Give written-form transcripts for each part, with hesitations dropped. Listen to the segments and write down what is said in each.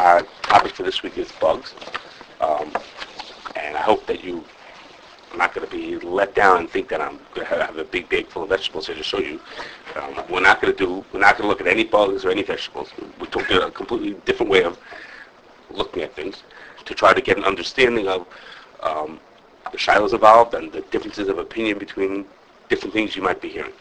Our topic for this week is bugs. And I hope that I'm not going to be let down and think that I'm going to have a big bag full of vegetables here to show you. We're not going to look at any bugs or any vegetables. We're talking a completely different way of looking at things to try to get an understanding of the shilohs involved and the differences of opinion between different things you might be hearing.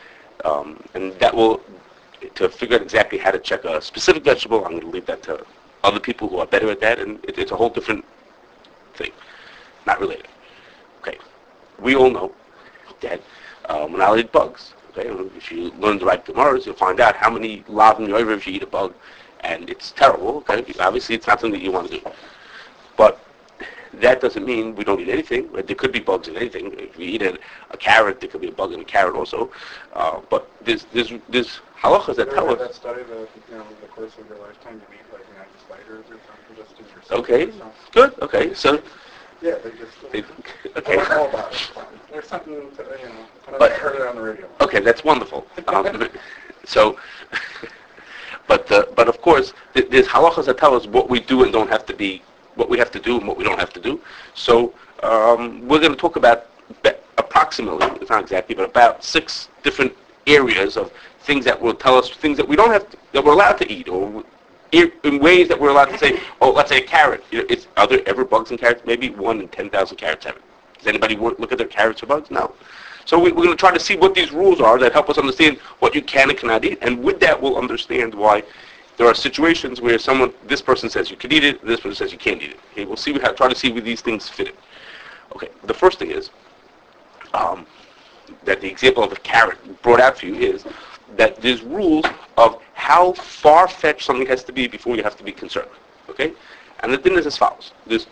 And that will, to figure out exactly how to check a specific vegetable, I'm going to leave that to other people who are better at that, and it's a whole different thing, not related. Okay, we all know that we're not allowed to eat bugs. Okay, if you learn the right Gemaras, you'll find out how many lavim yoyver if you eat a bug, and it's terrible. Okay, obviously it's not something that you want to do, but that doesn't mean we don't eat anything. Right? There could be bugs in anything. If you eat a carrot, there could be a bug in a carrot also. But there's halachas that tell us. That study that in the course of your lifetime you meet like 90 spiders or something just in your Okay, good. Okay, so. Yeah, they just. Okay. I don't know about it. There's something to, I heard it on the radio. Okay, that's wonderful. So, but of course, there's halachas that tell us what we do and don't have to be. What we have to do and what we don't have to do. So we're going to talk about approximately, it's not exactly, but about 6 different areas of things that will tell us things that we don't have to, that we're allowed to eat, or in ways that we're allowed to say, oh, let's say a carrot. Are there ever bugs in carrots? Maybe 1 in 10,000 carrots have it. Does anybody look at their carrots for bugs? No. So we're going to try to see what these rules are that help us understand what you can and cannot eat, and with that we'll understand why there are situations where this person says you can eat it, this person says you can't eat it. Okay, we'll see. Try to see where these things fit in. Okay, the first thing is that the example of a carrot brought out for you is that there's rules of how far-fetched something has to be before you have to be concerned. Okay, and the thing is as follows: there's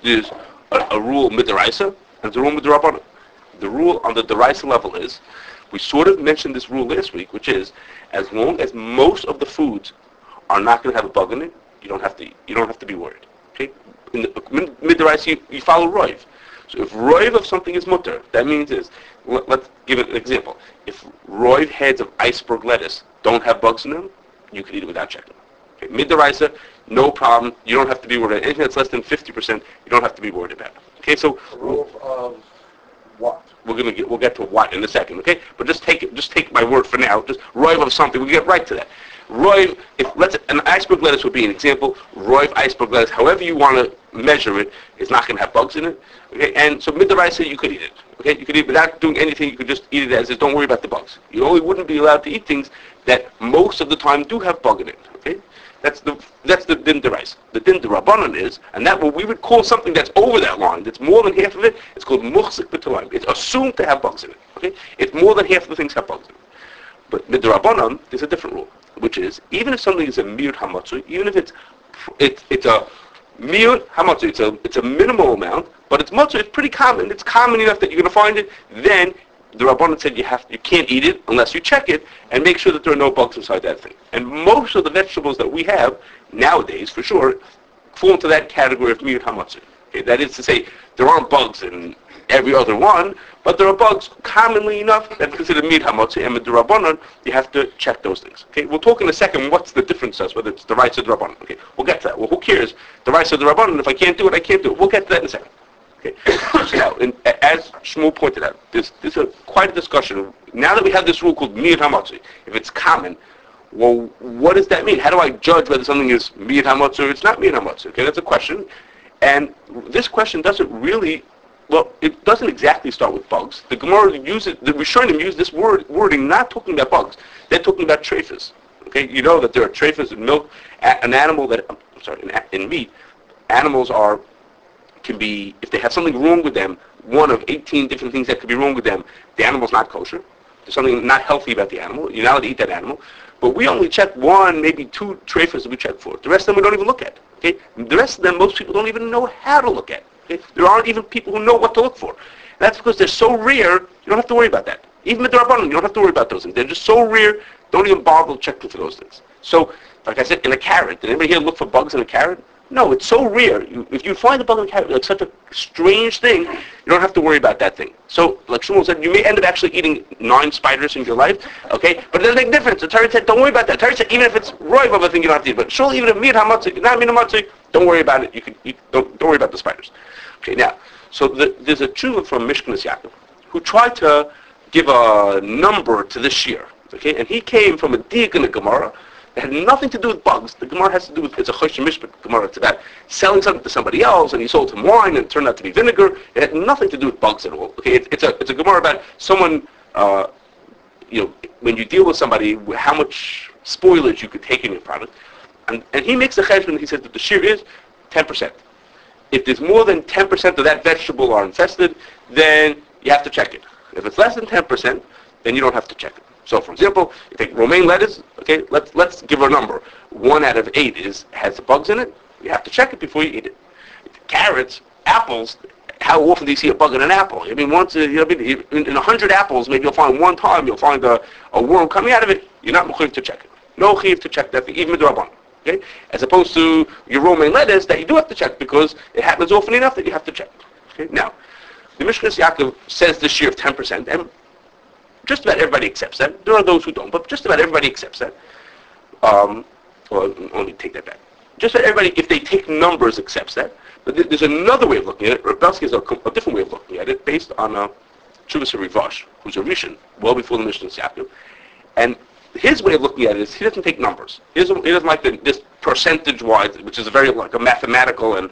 a rule midaraisa and there's a rule midarabbanan. The rule on the deraisa level is, we sort of mentioned this rule last week, which is as long as most of the foods are not going to have a bug in it, you don't have to be worried. Okay? In the midaraisa, you follow roiv. So if roiv of something is mutter, that means let's give it an example. If roiv heads of iceberg lettuce don't have bugs in them, you can eat it without checking. Okay? Midaraisa, no problem. You don't have to be worried about anything that's less than 50%. You don't have to be worried about it. Okay, so the rule of what? We'll get to what in a second. Okay, but just take my word for now. Just roiv of something. We'll get right to that. Roiv, an iceberg lettuce would be an example. Roiv iceberg lettuce, however you want to measure it, is not going to have bugs in it. Okay, and so midaraisa, you could eat it. Okay, you could eat it without doing anything. You could just eat it as is. Don't worry about the bugs. You only wouldn't be allowed to eat things that most of the time do have bug in it. Okay, that's the din deraisa. The din derabbanan is, and that what we would call something that's over that line, that's more than half of it. It's called muchzik b'tolayim. It's assumed to have bugs in it. Okay, it's more than half of the things have bugs in it. But midrabbanan, there's a different rule, which is even if something is a miut hamatzui, even if it's a miut hamatzui, it's a minimal amount, but it's matzui, it's pretty common. It's common enough that you're going to find it. Then the Rabbanan said you can't eat it unless you check it and make sure that there are no bugs inside that thing. And most of the vegetables that we have nowadays, for sure, fall into that category of miut hamatzui. Okay, that is to say, there aren't bugs in every other one, but there are bugs commonly enough that considered miut hamatzui, and with the Rabbanan, you have to check those things. Okay, we'll talk in a second what's the difference is, whether it's the rights of the Rabbanan. Okay, we'll get to that. Well, who cares? The rights of the Rabbanan, if I can't do it, I can't do it. We'll get to that in a second. Okay, so now, as Shmuel pointed out, there's quite a discussion. Now that we have this rule called miut hamatzui, if it's common, well, what does that mean? How do I judge whether something is miut hamatzui or it's not miut hamatzui? Okay, that's a question. And this question doesn't really, well, it doesn't exactly start with bugs. The Gemara the Rishonim use this wording not talking about bugs. They're talking about treifas. Okay, you know that there are treifas in milk. In meat, animals can be, if they have something wrong with them, one of 18 different things that could be wrong with them, the animal's not kosher. There's something not healthy about the animal. You're not allowed to eat that animal. But we only check 1, maybe 2 treifas that we check for. The rest of them we don't even look at. Okay? The rest of them, most people don't even know how to look at. Okay? There aren't even people who know what to look for. And that's because they're so rare, you don't have to worry about that. Even with the Rabbanan, you don't have to worry about those things. They're just so rare, don't even bother checking for those things. So, like I said, in a carrot, did anybody here look for bugs in a carrot? No, it's so rare. If you find a bug in the carrot, like such a strange thing, you don't have to worry about that thing. So, like Shmuel said, you may end up actually eating 9 spiders in your life, okay? But it doesn't make a difference. The Torah said, don't worry about that. The Torah said, even if it's roiv of a thing, you don't have to eat. But surely, even if meat hamatzik, not meat hamatzik, don't worry about it. You can eat, don't worry about the spiders. Okay, now, so there's a tshuva from Mishkanas Yaakov who tried to give a number to this year, okay? And he came from a diak in the Gemara. It had nothing to do with bugs. The Gemara has to do with, it's a Choshen Mishpat Gemara. It's about selling something to somebody else, and he sold him wine, and it turned out to be vinegar. It had nothing to do with bugs at all. Okay, it's a Gemara about someone, when you deal with somebody, how much spoilage you could take in your product. And he makes a cheshbon. He says that the shear is 10%. If there's more than 10% of that vegetable are infested, then you have to check it. If it's less than 10%, then you don't have to check it. So, for example, you take romaine lettuce. Okay, let's give a number. 1 out of 8 has bugs in it. You have to check it before you eat it. Carrots, apples. How often do you see a bug in an apple? I mean, once in 100 apples, maybe you'll find one time you'll find a worm coming out of it. You're not mechuyev to check it. No chiv to check that thing, even midrabanan. Okay, as opposed to your romaine lettuce that you do have to check because it happens often enough that you have to check. Okay, now the Mishkanas Yaakov says this year of 10%, and just about everybody accepts that. There are those who don't, but just about everybody accepts that. Well, let me take that back. Just about everybody, if they take numbers, accepts that. But there's another way of looking at it. Rav Belsky has a different way of looking at it, based on Chuvas Rivash, who's a Rishon, well before the Mishkanas Yaakov. And his way of looking at it is he doesn't take numbers. He doesn't like this percentage-wise, which is a very like a mathematical and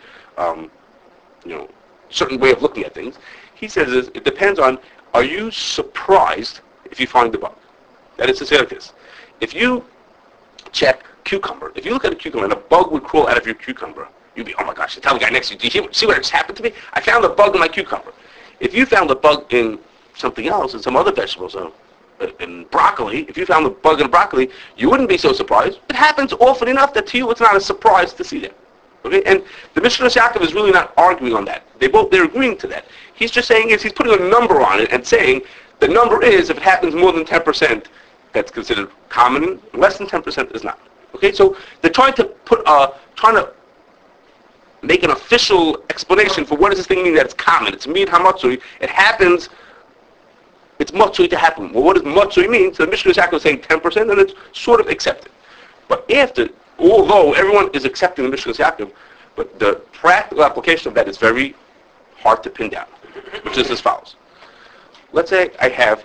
certain way of looking at things. He says it depends on, are you surprised if you find the bug? That is to say like this. If you check cucumber, if you look at a cucumber and a bug would crawl out of your cucumber, you'd be, oh my gosh, tell the guy next to you, do you see what just happened to me? I found a bug in my cucumber. If you found a bug in something else, in some other vegetables, in broccoli, if you found a bug in broccoli, you wouldn't be so surprised. It happens often enough that to you it's not a surprise to see that. Okay, and the Mishkanas Yaakov is really not arguing on that. They're agreeing to that. He's just saying he's putting a number on it and saying the number is if it happens more than 10%, that's considered common. Less than 10% is not. Okay, so they're trying to make an official explanation for what does this thing mean that it's common. It's mid hamatzui. It happens. It's matzui to happen. Well, what does matzui mean? So the Mishkanas Yaakov is saying 10%, and it's sort of accepted. But although everyone is accepting the Mishkanas Yaakov, but the practical application of that is very hard to pin down, which is as follows. Let's say I have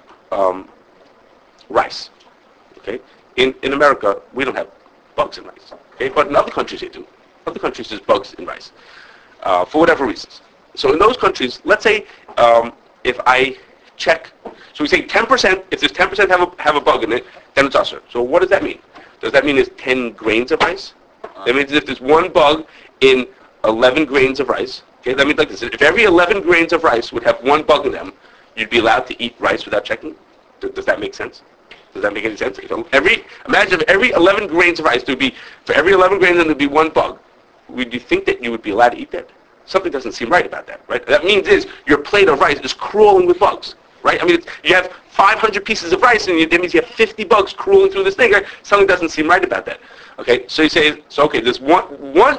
rice. Okay, in America we don't have bugs in rice. Okay, but in other countries they do. Other countries there's bugs in rice for whatever reasons. So in those countries, let's say if I check, so we say 10%. If there's 10% have a bug in it, then it's usher. So what does that mean? Does that mean there's 10 grains of rice? That means if there's one bug in 11 grains of rice, okay, that means like this. If every 11 grains of rice would have one bug in them, you'd be allowed to eat rice without checking? Does that make sense? Does that make any sense? Imagine if every 11 grains of rice, for every 11 grains there would be one bug. Would you think that you would be allowed to eat that? Something doesn't seem right about that, right? That means your plate of rice is crawling with bugs, right? I mean, you have 500 pieces of rice, and that means you have 50 bugs crawling through this thing. Right? Something doesn't seem right about that. Okay, so you say, there's one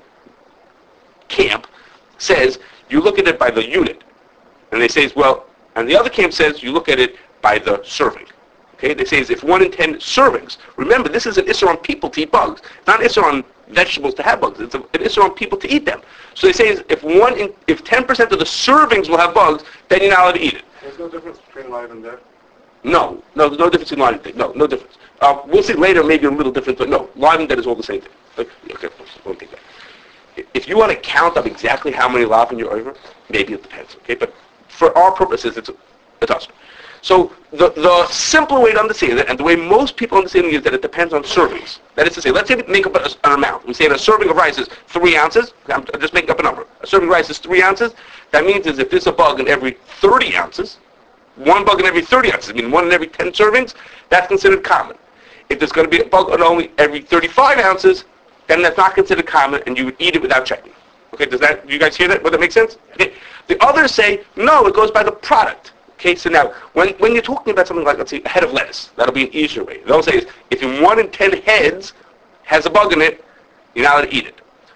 camp says you look at it by the unit, and they say, and the other camp says you look at it by the serving. Okay, they say if 1 in 10 servings. Remember, this is an issur on people to eat bugs, not an issur on vegetables to have bugs. It's an issur on people to eat them. So they say if 10% of the servings will have bugs, then you're not allowed to eat it. There's no difference between live and dead? No, there's no difference in live and dead. No difference. We'll see later, maybe a little difference, but no, live and dead is all the same thing. Okay, don't think that. If you want to count up exactly how many lavin you're over, maybe it depends. Okay, but for our purposes, it's us. So the simpler way to understand it, and the way most people understand it, is that it depends on servings. That is to say, let's say we make up an amount. We say that a serving of rice is 3 ounces. I'm just making up a number. A serving of rice is 3 ounces. That means if there's a bug in every 30 ounces, one bug in every 30 ounces, I mean 1 in every 10 servings, that's considered common. If there's going to be a bug in only every 35 ounces, then that's not considered common, and you would eat it without checking. Okay, do you guys hear that? Would that make sense? Okay. The others say, no, it goes by the product. Okay, so now, when you're talking about something like, let's say, a head of lettuce, that'll be an easier way. They'll say, if in 1 in 10 heads has a bug in it, you're not allowed to eat it.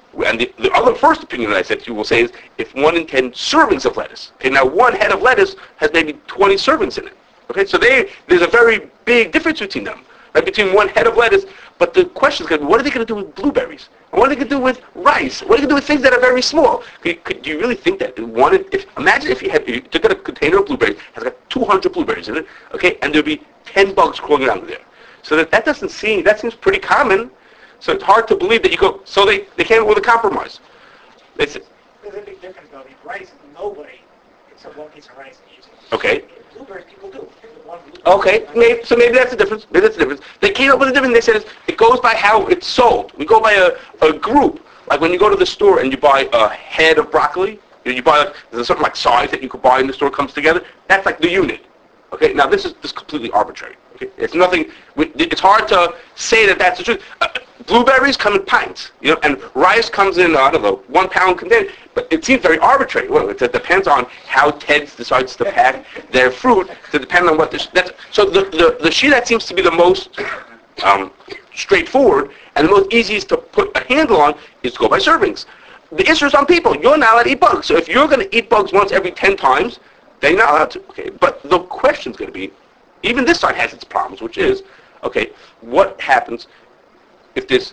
And the other first opinion that I said to you will say is if 1 in 10 servings of lettuce. Okay, now 1 head of lettuce has maybe 20 servings in it. Okay, so there's a very big difference between them, right? Between 1 head of lettuce. But the question is going to be, what are they going to do with blueberries? And what are they going to do with rice? What are they going to do with things that are very small? Do you really think that imagine if you took a container of blueberries, has got 200 blueberries in it, okay, and there'd be 10 bugs crawling around there. So that seems pretty common. So it's hard to believe that you go, so they came up with a compromise. There's a big difference though. Rice, nobody except 1 piece of rice eats it. Okay. Blueberries, people do. Okay, maybe that's the difference. They came up with a difference. They said it goes by how it's sold. We go by a group. Like when you go to the store and you buy a head of broccoli, you buy there's something like size that you could buy in the store comes together. That's like the unit. Okay, now this is completely arbitrary. Okay, it's nothing. It's hard to say that that's the truth. Blueberries come in pints, and rice comes in 1 pound container. But it seems very arbitrary. Well, it depends on how Ted decides to pack their fruit. To depend on what so the sheet that seems to be the most straightforward and the most easiest to put a handle on is to go by servings. The issue is on people. You're not allowed to eat bugs. So if you're going to eat bugs once every 10 times, then you're not allowed to. Okay, but the question's going to be, even this side has its problems, which is, okay, what happens if this,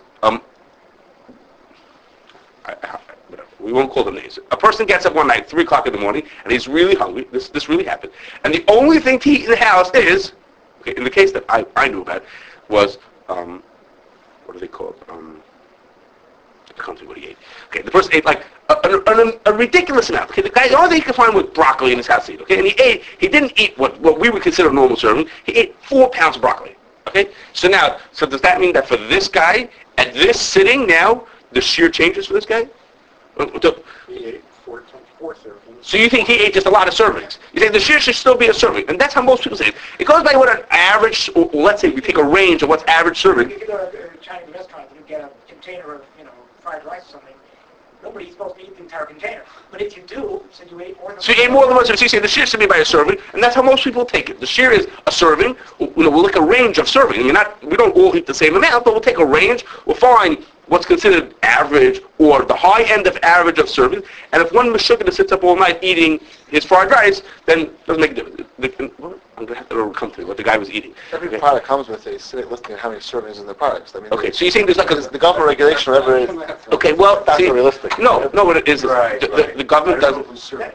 we won't call them names. A person gets up one night, 3 o'clock in the morning, and he's really hungry. This really happened. And the only thing to eat in the house is, okay, in the case that I knew about, was, what do they call it? I can't think what he ate. Okay, the person ate like a ridiculous amount. Okay, the only thing he could find was broccoli in his house to eat. Okay, and he didn't eat what we would consider a normal serving. He ate 4 pounds of broccoli. Okay, so does that mean that for this guy, at this sitting now, the shear changes for this guy? He ate 4 servings. So you think he ate just a lot of servings? You think the shear should still be a serving? And that's how most people say it. It goes by what an average, let's say we take a range of what's average serving. If you go to a Chinese restaurant and you get a container of, fried rice or something, nobody's supposed to eat the entire container. But if you do, so you ate more than So you ate more than one serving. So you say the shear should be by a serving, and that's how most people take it. The shear is a serving. We'll look at a range of serving. We don't all eat the same amount, but we'll take a range. We'll find what's considered average or the high end of average of serving. And if one Meshuggah sits up all night eating his fried rice, then it doesn't make a difference. I'm going to have to come to what the guy was eating. Every product comes with a sitting listing of how many servings in the products. Okay, so you're saying there's like the government regulation of every... Okay, well, that's not realistic. No, what it is the government doesn't...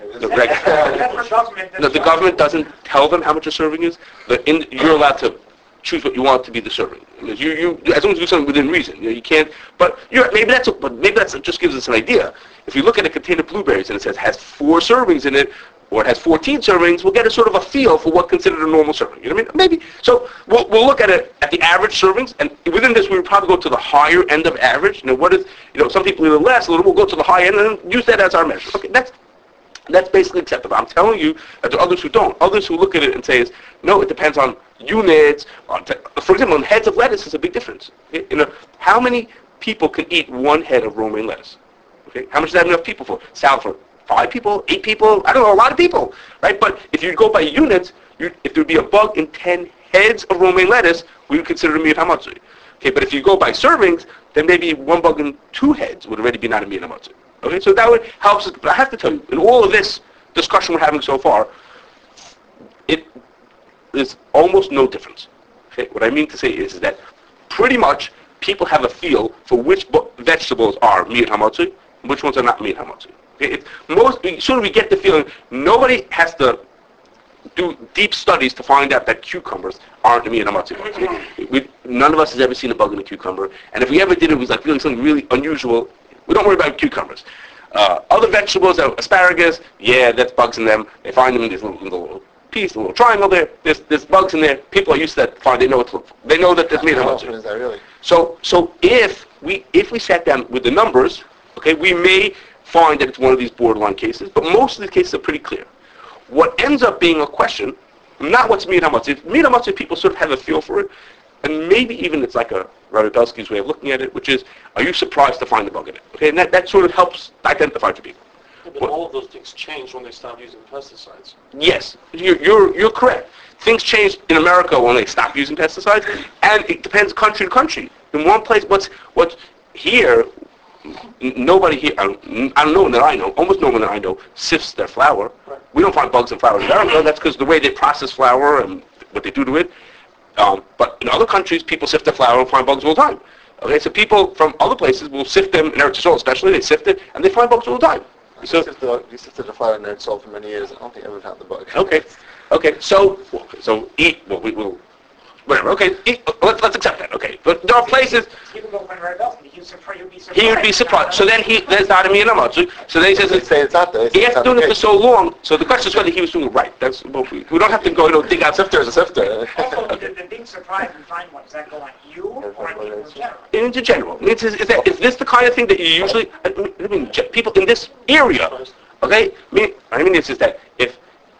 The government doesn't tell them how much a serving is. You're allowed to choose what you want to be the serving. You as long as you do something within reason. You can't. But maybe that's just gives us an idea. If you look at a container of blueberries and it says has 4 servings in it, or it has 14 servings, we'll get a sort of a feel for what considered a normal serving. You know what I mean? Maybe. So we'll look at it at the average servings, and within this we would probably go to the higher end of average. What is? Some people eat less, a little. We'll go to the high end and then use that as our measure. Okay, that's basically acceptable. I'm telling you that there are others who don't. Others who look at it and say, no, it depends on units. For example, on heads of lettuce is a big difference. Okay? How many people can eat 1 head of romaine lettuce? Okay, how much is that enough people for? Salad for 5 people, 8 people? I don't know, a lot of people, right? But if you go by units, if there would be a bug in 10 heads of romaine lettuce, we would consider it a miyat hamatzui. Okay, but if you go by servings, then maybe 1 bug in 2 heads would already be not a miyat hamatzui. Okay, so that would help us. But I have to tell you, in all of this discussion we're having so far, it is almost no difference. Okay, what I mean to say is that pretty much people have a feel for which vegetables are miyat hamatzui and which ones are not miyat hamatzui. Okay, as soon as we get the feeling, nobody has to do deep studies to find out that cucumbers aren't miyat hamatzui. None of us has ever seen a bug in a cucumber, and if we ever did, it was like really something really unusual. We don't worry about cucumbers. Other vegetables, asparagus, that's bugs in them. They find them in this little piece, a little triangle there. There's bugs in there. People are used to that. Fine, they know what to look for. They know that there's meat. How often is that really? So if we sat down with the numbers, okay, we may find that it's one of these borderline cases, but most of these cases are pretty clear. What ends up being a question, not what's meat hamatzui. Meat hamatzui, people sort of have a feel for it, and maybe even it's like a Rabbi Belsky's way of looking at it, which is, are you surprised to find the bug in it? Okay, and that sort of helps identify to people. Yeah, but all of those things change when they stop using pesticides. Yes, you're correct. Things change in America when they stop using pesticides, and it depends country to country. In one place, what's here, Nobody here, I don't know one that I know, almost no one that I know, sifts their flour. Right. We don't find bugs in flour in America. That's because the way they process flour and what they do to it. But in other countries, people sift their flour and find bugs all the time. Okay, so people from other places will sift them, in Eretz Yisrael especially, they sift it, and they find bugs all the time. So, We sifted the flour in there and sold for many years. I don't think I ever found the bug. okay, so eat, well, we will, whatever, okay, eat, let's accept that, okay. But there are places, People go find Red Belt, he would be surprised. he would be surprised. So then there's not a Miyanamatsu. So then he They says, say it's not there. They say it's after not doing the it for case. so long, so the question is whether he was doing it right. That's, well, we don't have to go, dig out Sifter is a sifter. Also, the being surprised and find one, does that go on you or on people in general? into general. I mean, is this the kind of thing that you usually, I mean, people in this area, okay? I mean, it's just that if,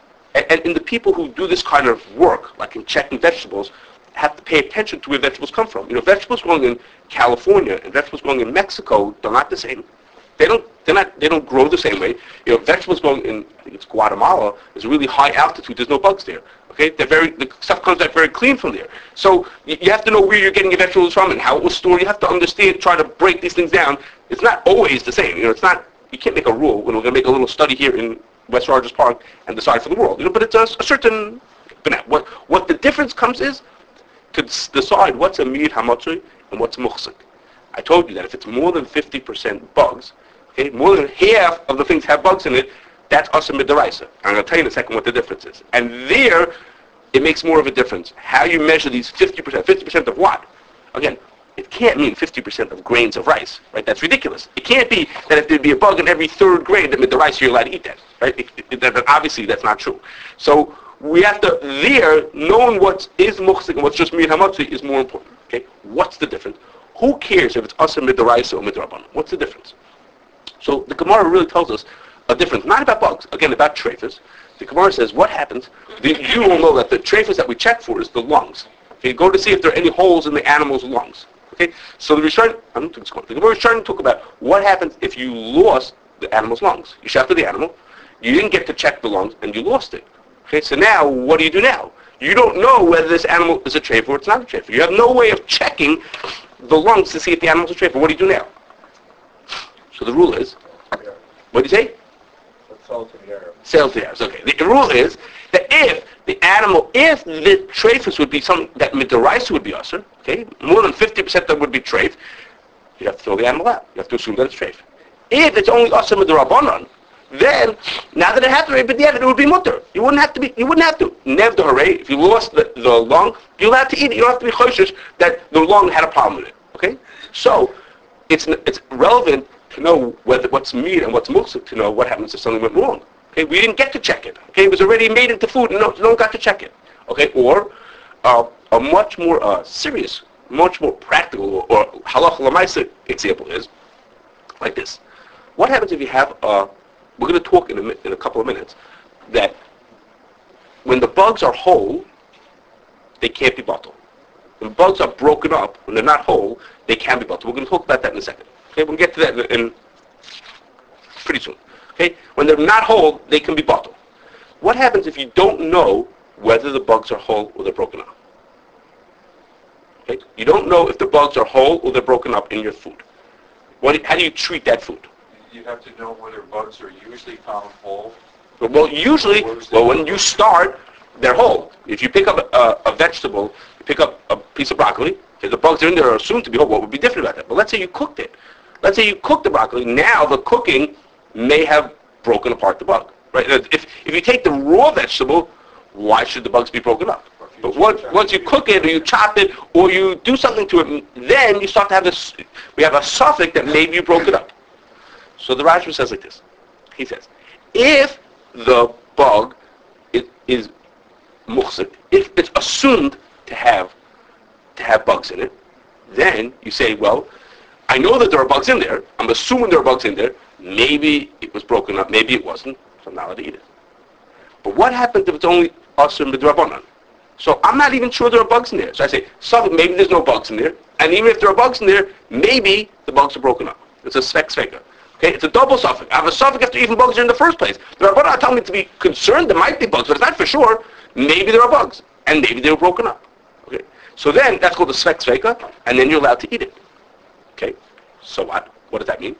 and the people who do this kind of work, like in checking vegetables, have to pay attention to where vegetables come from. You know, vegetables growing in California and vegetables growing in Mexico, they're not the same. They don't grow the same way. You know, vegetables growing in, I think it's Guatemala, is a really high altitude, there's no bugs there. Okay, the stuff comes out very clean from there. So you have to know where you're getting your vegetables from and how it was stored. You have to understand, try to break these things down. It's not always the same. You know, it's not, you can't make a rule when we're going to make a little study here in West Rogers Park and decide for the world. You know, but it's a certain, but now, what the difference comes is to decide what's a miyid hamatzui and what's muhsik. I told you that if it's more than 50% bugs, okay, more than half of the things have bugs in it, that's asa midaraisa. I'm going to tell you in a second what the difference is. And there, it makes more of a difference. How you measure these 50%, 50% of what? Again, it can't mean 50% of grains of rice, right? That's ridiculous. It can't be that if there'd be a bug in every third grain, that midaraisa you're allowed to eat that, right? Obviously, that's not true. So we have to, knowing what is muhsik and what's just miyid hamatzi is more important, okay? What's the difference? Who cares if it's asa midaraisa or midrabanan? What's the difference? So the Gemara really tells us a difference, not about bugs, again about trephis. The Gemara says, what happens? You will know that the trephis that we check for is the lungs. Okay, go to see if there are any holes in the animal's lungs. Okay, so the Gemara is trying to talk about what happens if you lost the animal's lungs. You shot to the animal, you didn't get to check the lungs, and you lost it. Okay, so now what do you do now? You don't know whether this animal is a trephis or it's not a trephis. You have no way of checking the lungs to see if the animal's a trephis. What do you do now? So the rule is, what do you say? Sell to the Arabs. Sell to the Arabs. Okay. The rule is that if the trephis would be something that midaraisa would be usher, okay, more than 50% that would be treif, you have to throw the animal out. You have to assume that it's treif. If it's only usher midarabanan, then now that it had to be, but yeah, it would be mutter. You wouldn't have to. Nev the hooray. If you lost the lung, you'll have to eat it. You don't have to be choishish that the lung had a problem with it. Okay. So it's relevant to know what's meat and what's muhsik, to know what happens if something went wrong. Okay, we didn't get to check it. Okay, it was already made into food, and no one got to check it. Okay, or a much more serious, much more practical, or halacha l'maisa example is like this. What happens if you have we're going to talk in a couple of minutes that when the bugs are whole, they can't be bottled. When bugs are broken up, when they're not whole, they can be bottled. We're going to talk about that in a second. Okay, we'll get to that in pretty soon. Okay, when they're not whole, they can be bottled. What happens if you don't know whether the bugs are whole or they're broken up? Okay, you don't know if the bugs are whole or they're broken up in your food. How do you treat that food? You have to know whether bugs are usually found whole. Well, usually, when you start, they're whole. If you pick up a vegetable, you pick up a piece of broccoli, if the bugs are in there are assumed to be whole, what would be different about that? But let's say you cooked it. Let's say you cooked the broccoli. Now the cooking may have broken apart the bug. Right? If you take the raw vegetable, why should the bugs be broken up? But once you cook it, or you chop it, or you do something to it, then you start to have this. We have a suffix that maybe you broke it up. So the Rashba says like this. He says, if the bug is muhsik, if it's assumed to have bugs in it, then you say, well, I know that there are bugs in there. I'm assuming there are bugs in there. Maybe it was broken up. Maybe it wasn't. So I'm not allowed to eat it. But what happens if it's only asur midrabanan? So I'm not even sure there are bugs in there. So I say, maybe there's no bugs in there. And even if there are bugs in there, maybe the bugs are broken up. It's a sveka. Okay, it's a double suffix. I have a suffix after even bugs are in the first place. The Rabbanah telling me to be concerned there might be bugs, but it's not for sure. Maybe there are bugs. And maybe they were broken up. Okay, so then that's called the sveka, and then you're allowed to eat it. Okay, so what? What does that mean?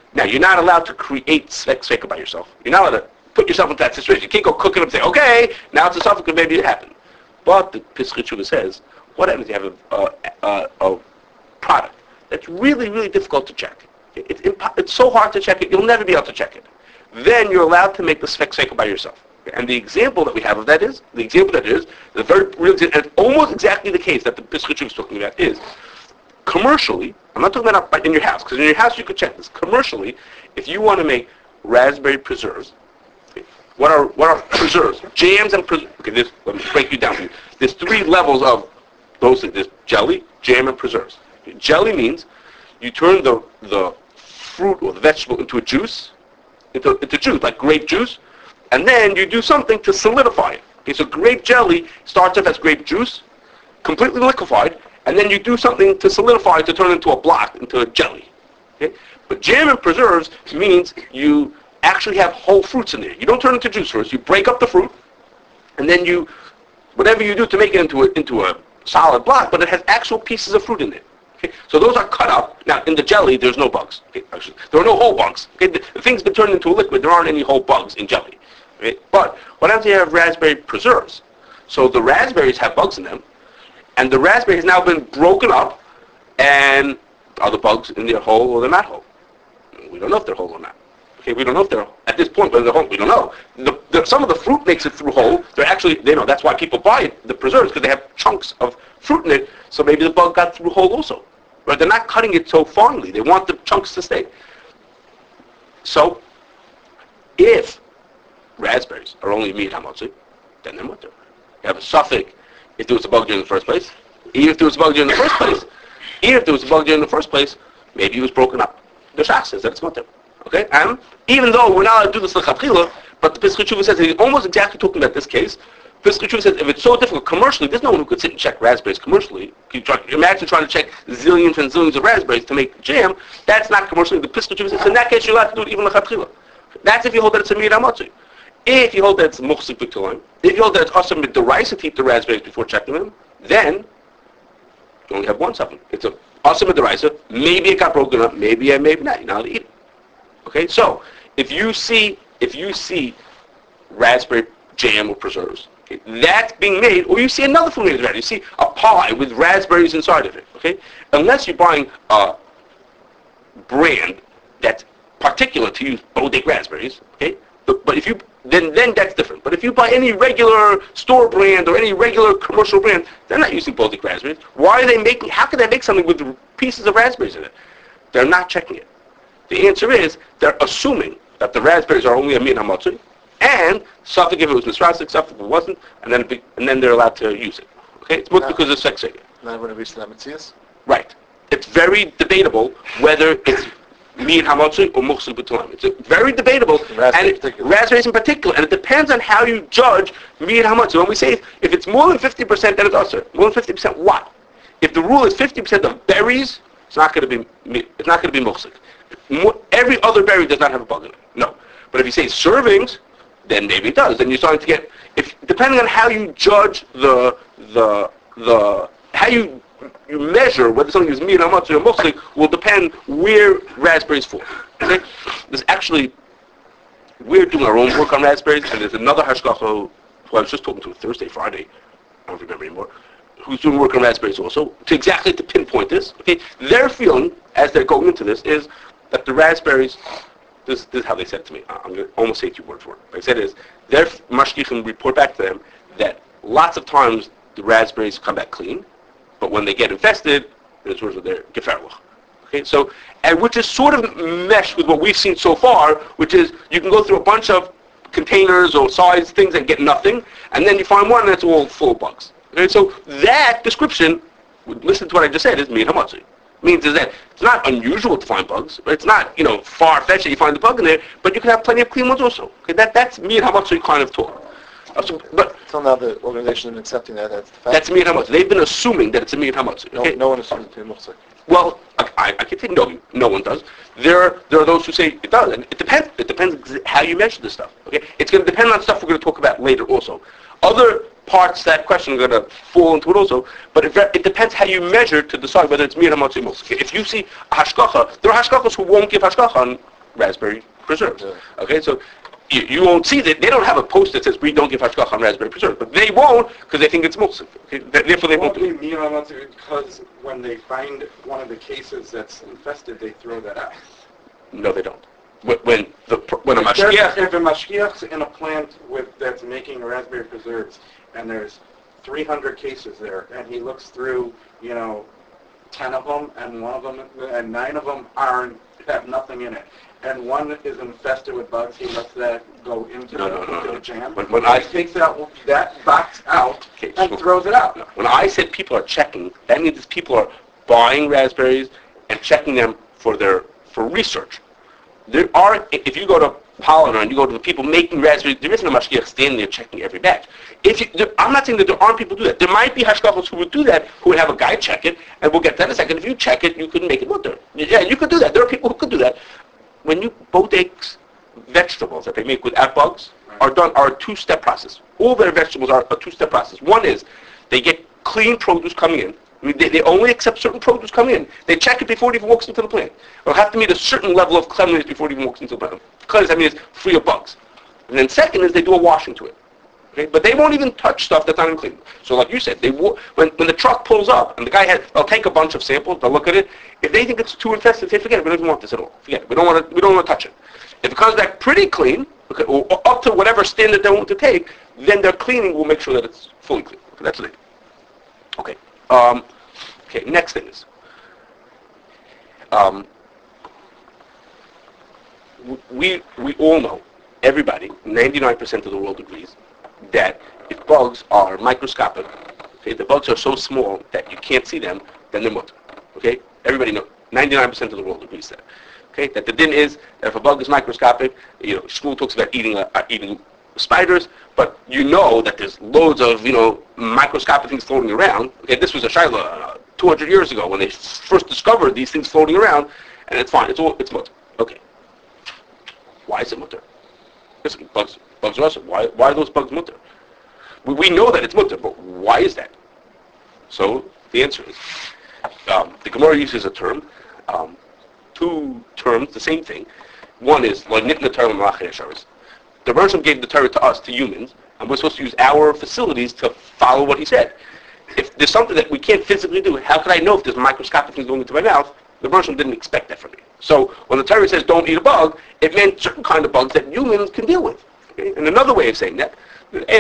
Now, you're not allowed to create sveka by yourself. You're not allowed to put yourself into that situation. You can't go cook it up and say, okay, now it's a suffix and maybe it happened. But the Pesach Tshuva says, what happens if you have a product that's really, really difficult to check? It's so hard to check it, you'll never be able to check it. Then you're allowed to make the sveka by yourself. And the example that we have of that is, the very real example, and it's almost exactly the case that the Pesach Tshuva is talking about is, commercially, I'm not talking about in your house, because in your house you could check this. Commercially, if you want to make raspberry preserves, what are preserves? Jams and preserves. Okay, let me break you down for you. There's 3 levels of those things. There's jelly, jam, and preserves. Okay, jelly means you turn the fruit or the vegetable into a juice, into juice, like grape juice, and then you do something to solidify it. Okay, so grape jelly starts off as grape juice, completely liquefied, and then you do something to solidify it to turn it into a block, into a jelly. Okay? But jam and preserves means you actually have whole fruits in there. You don't turn it into juice first. You break up the fruit, and then whatever you do to make it into a solid block, but it has actual pieces of fruit in it. Okay? So those are cut up. Now, in the jelly, there's no bugs. Okay? Actually, there are no whole bugs. Okay? The thing's been turned into a liquid. There aren't any whole bugs in jelly. Okay? But what happens if you have raspberry preserves? So the raspberries have bugs in them, and the raspberry has now been broken up, and are the bugs in their whole or they're not whole? We don't know if they're whole or not. Okay, we don't know if they're, at this point, whether they're whole. We don't know. Some of the fruit makes it through whole. They're actually, that's why people buy it, the preserves, because they have chunks of fruit in it, so maybe the bug got through whole also. But they're not cutting it so finely. They want the chunks to stay. So, if raspberries are only meat hamotzi, then they're mutter. You have a suffix if there was a bug there in the first place. Even if there was a bug there in the first place, maybe it was broken up. The Shach says that it's mutter. Okay? And even though we're not allowed to do this l'chatchila, but the Pesach Tshuva says he's almost exactly talking about this case. Pesach Tshuva says if it's so difficult commercially, there's no one who could sit and check raspberries commercially. Imagine trying to check zillions and zillions of raspberries to make jam. That's not commercially. The Pesach Tshuva says in that case you're allowed to do it even l'chatchila. That's if you hold that it's a mir hamotzi. If you hold that it's muchzik b'tulim, if you hold that it's awesome with the rice to keep the raspberries before checking them, then you only have one supplement. It's a awesome with the rice. Maybe it got broken up. Maybe not. You're not allowed to eat it. Okay, so if you see raspberry jam or preserves, okay, that's being made, or you see another food made with you see a pie with raspberries inside of it. Okay, unless you're buying a brand that's particular to use Bodek raspberries. Okay, but if you then that's different. But if you buy any regular store brand or any regular commercial brand, they're not using Bodek raspberries. Why are they making? How could they make something with pieces of raspberries in it? They're not checking it. The answer is they're assuming that the raspberries are only a min hamotzi, and something if it was misrasik, something if it wasn't, and then they're allowed to use it. Okay, it's because of sex. Now when it reaches the Metzias? Right. It's very debatable whether it's min hamotzi or muchzik b'tulam. It's very debatable, raspberries in particular, and it depends on how you judge min hamotzi. When we say if it's more than 50%, then it's usher. More than 50% what? If the rule is 50% of berries, it's not going to be muchzik. Every other berry does not have a bug in it. No. But if you say servings, then maybe it does. Then you're starting to get, depending on how you judge how you measure whether something is min hamotzi or muchzik will depend where raspberries fall. Okay? We're doing our own work on raspberries, and there's another hashgacha who I was just talking to Thursday, Friday, I don't remember anymore, who's doing work on raspberries also, to pinpoint this. Okay? Their feeling, as they're going into this, is that the raspberries, this is how they said to me, I'm going to almost say it to you word for word. What I said is, their mashgichim report back to them that lots of times the raspberries come back clean, but when they get infested, it's worse with their geferlich. Okay, so, and which is sort of meshed with what we've seen so far, which is you can go through a bunch of containers or size things and get nothing, and then you find one and it's all full of bugs. Okay, so that description, listen to what I just said, is min hamotzi. Means is that it's not unusual to find bugs, but it's not, far-fetched that you find the bug in there, but you can have plenty of clean ones also. Okay, that's min hamotzi kind of talk. But until now the organization is accepting that's the fact. That's min hamotzi. They've been assuming that it's a min hamotzi. Okay? No one assumes it's muchzik. Well, I can say no one does. There are those who say it does, and it depends. It depends how you measure this stuff. Okay, it's going to depend on stuff we're going to talk about later also. Other parts of that question are going to fall into it also, but it depends how you measure to decide whether it's mir hamotzi muchzik. If you see a hashgacha, there are hashgachas who won't give hashgacha raspberry preserves. Yeah. Okay, so you won't see that. They don't have a post that says we don't give hashgacha on raspberry preserves, but they won't because they think it's musaf. Okay? Therefore, they won't do it. Because when they find one of the cases that's infested, they throw that out. No, they don't. When a If mashgiach, if a mashgiach's in a plant that's making raspberry preserves, and there's 300 cases there, and he looks through, 10 of them, and 9 of them have nothing in it, and one is infested with bugs, he lets that go into the jam. When I he takes that box out Okay, and so- throws it out. when I said people are checking, that means people are buying raspberries and checking them for research. There are, if you go to Polliner and you go to the people making raspberries, there isn't a mashgiach standing there checking every batch. I'm not saying that there aren't people who do that. There might be hashgachos who would do that, who would have a guy check it, and we'll get that in a second. If you check it, you could make it mutter. Yeah, you could do that. There are people who could do that. When you bodeks vegetables that they make without bugs are a two-step process. All their vegetables are a two-step process. One is they get clean produce coming in. I mean, they only accept certain produce coming in. They check it before it even walks into the plant. It'll have to meet a certain level of cleanliness before it even walks into the plant. Cleanliness, I mean, it's free of bugs. And then second is they do a washing to it. Okay? But they won't even touch stuff that's not even clean. So like you said, when the truck pulls up and the guy they'll take a bunch of samples, they'll look at it. If they think it's too infested, they say, forget it, we don't even want this at all. Forget it. We don't want to touch it. If it comes back pretty clean, okay, or up to whatever standard they want to take, then their cleaning will make sure that it's fully clean. Okay, that's it. Okay. Okay, next thing is, we all know, everybody, 99% of the world agrees, that if bugs are microscopic, okay, the bugs are so small that you can't see them, then they're mutter. Okay, everybody knows, 99% of the world agrees that. Okay, that the din is that if a bug is microscopic, school talks about eating spiders, but you know that there's loads of microscopic things floating around. Okay, this was a shaila 200 years ago when they first discovered these things floating around, and it's fine. It's mutter. Okay. Why is it mutter? Listen, bugs are awesome. Why are those bugs mutter? We know that it's mutter, but why is that? So the answer is the Gemara uses a term, two terms, the same thing. One is lo nitna Torah l'malachei hasharis. The Rebbe gave the Torah to us, to humans, and we're supposed to use our facilities to follow what he said. If there's something that we can't physically do, how could I know if there's microscopic things going into my mouth? The Rebbe didn't expect that from me. So when the Torah says don't eat a bug, it meant certain kind of bugs that humans can deal with. Okay? And another way of saying that, so the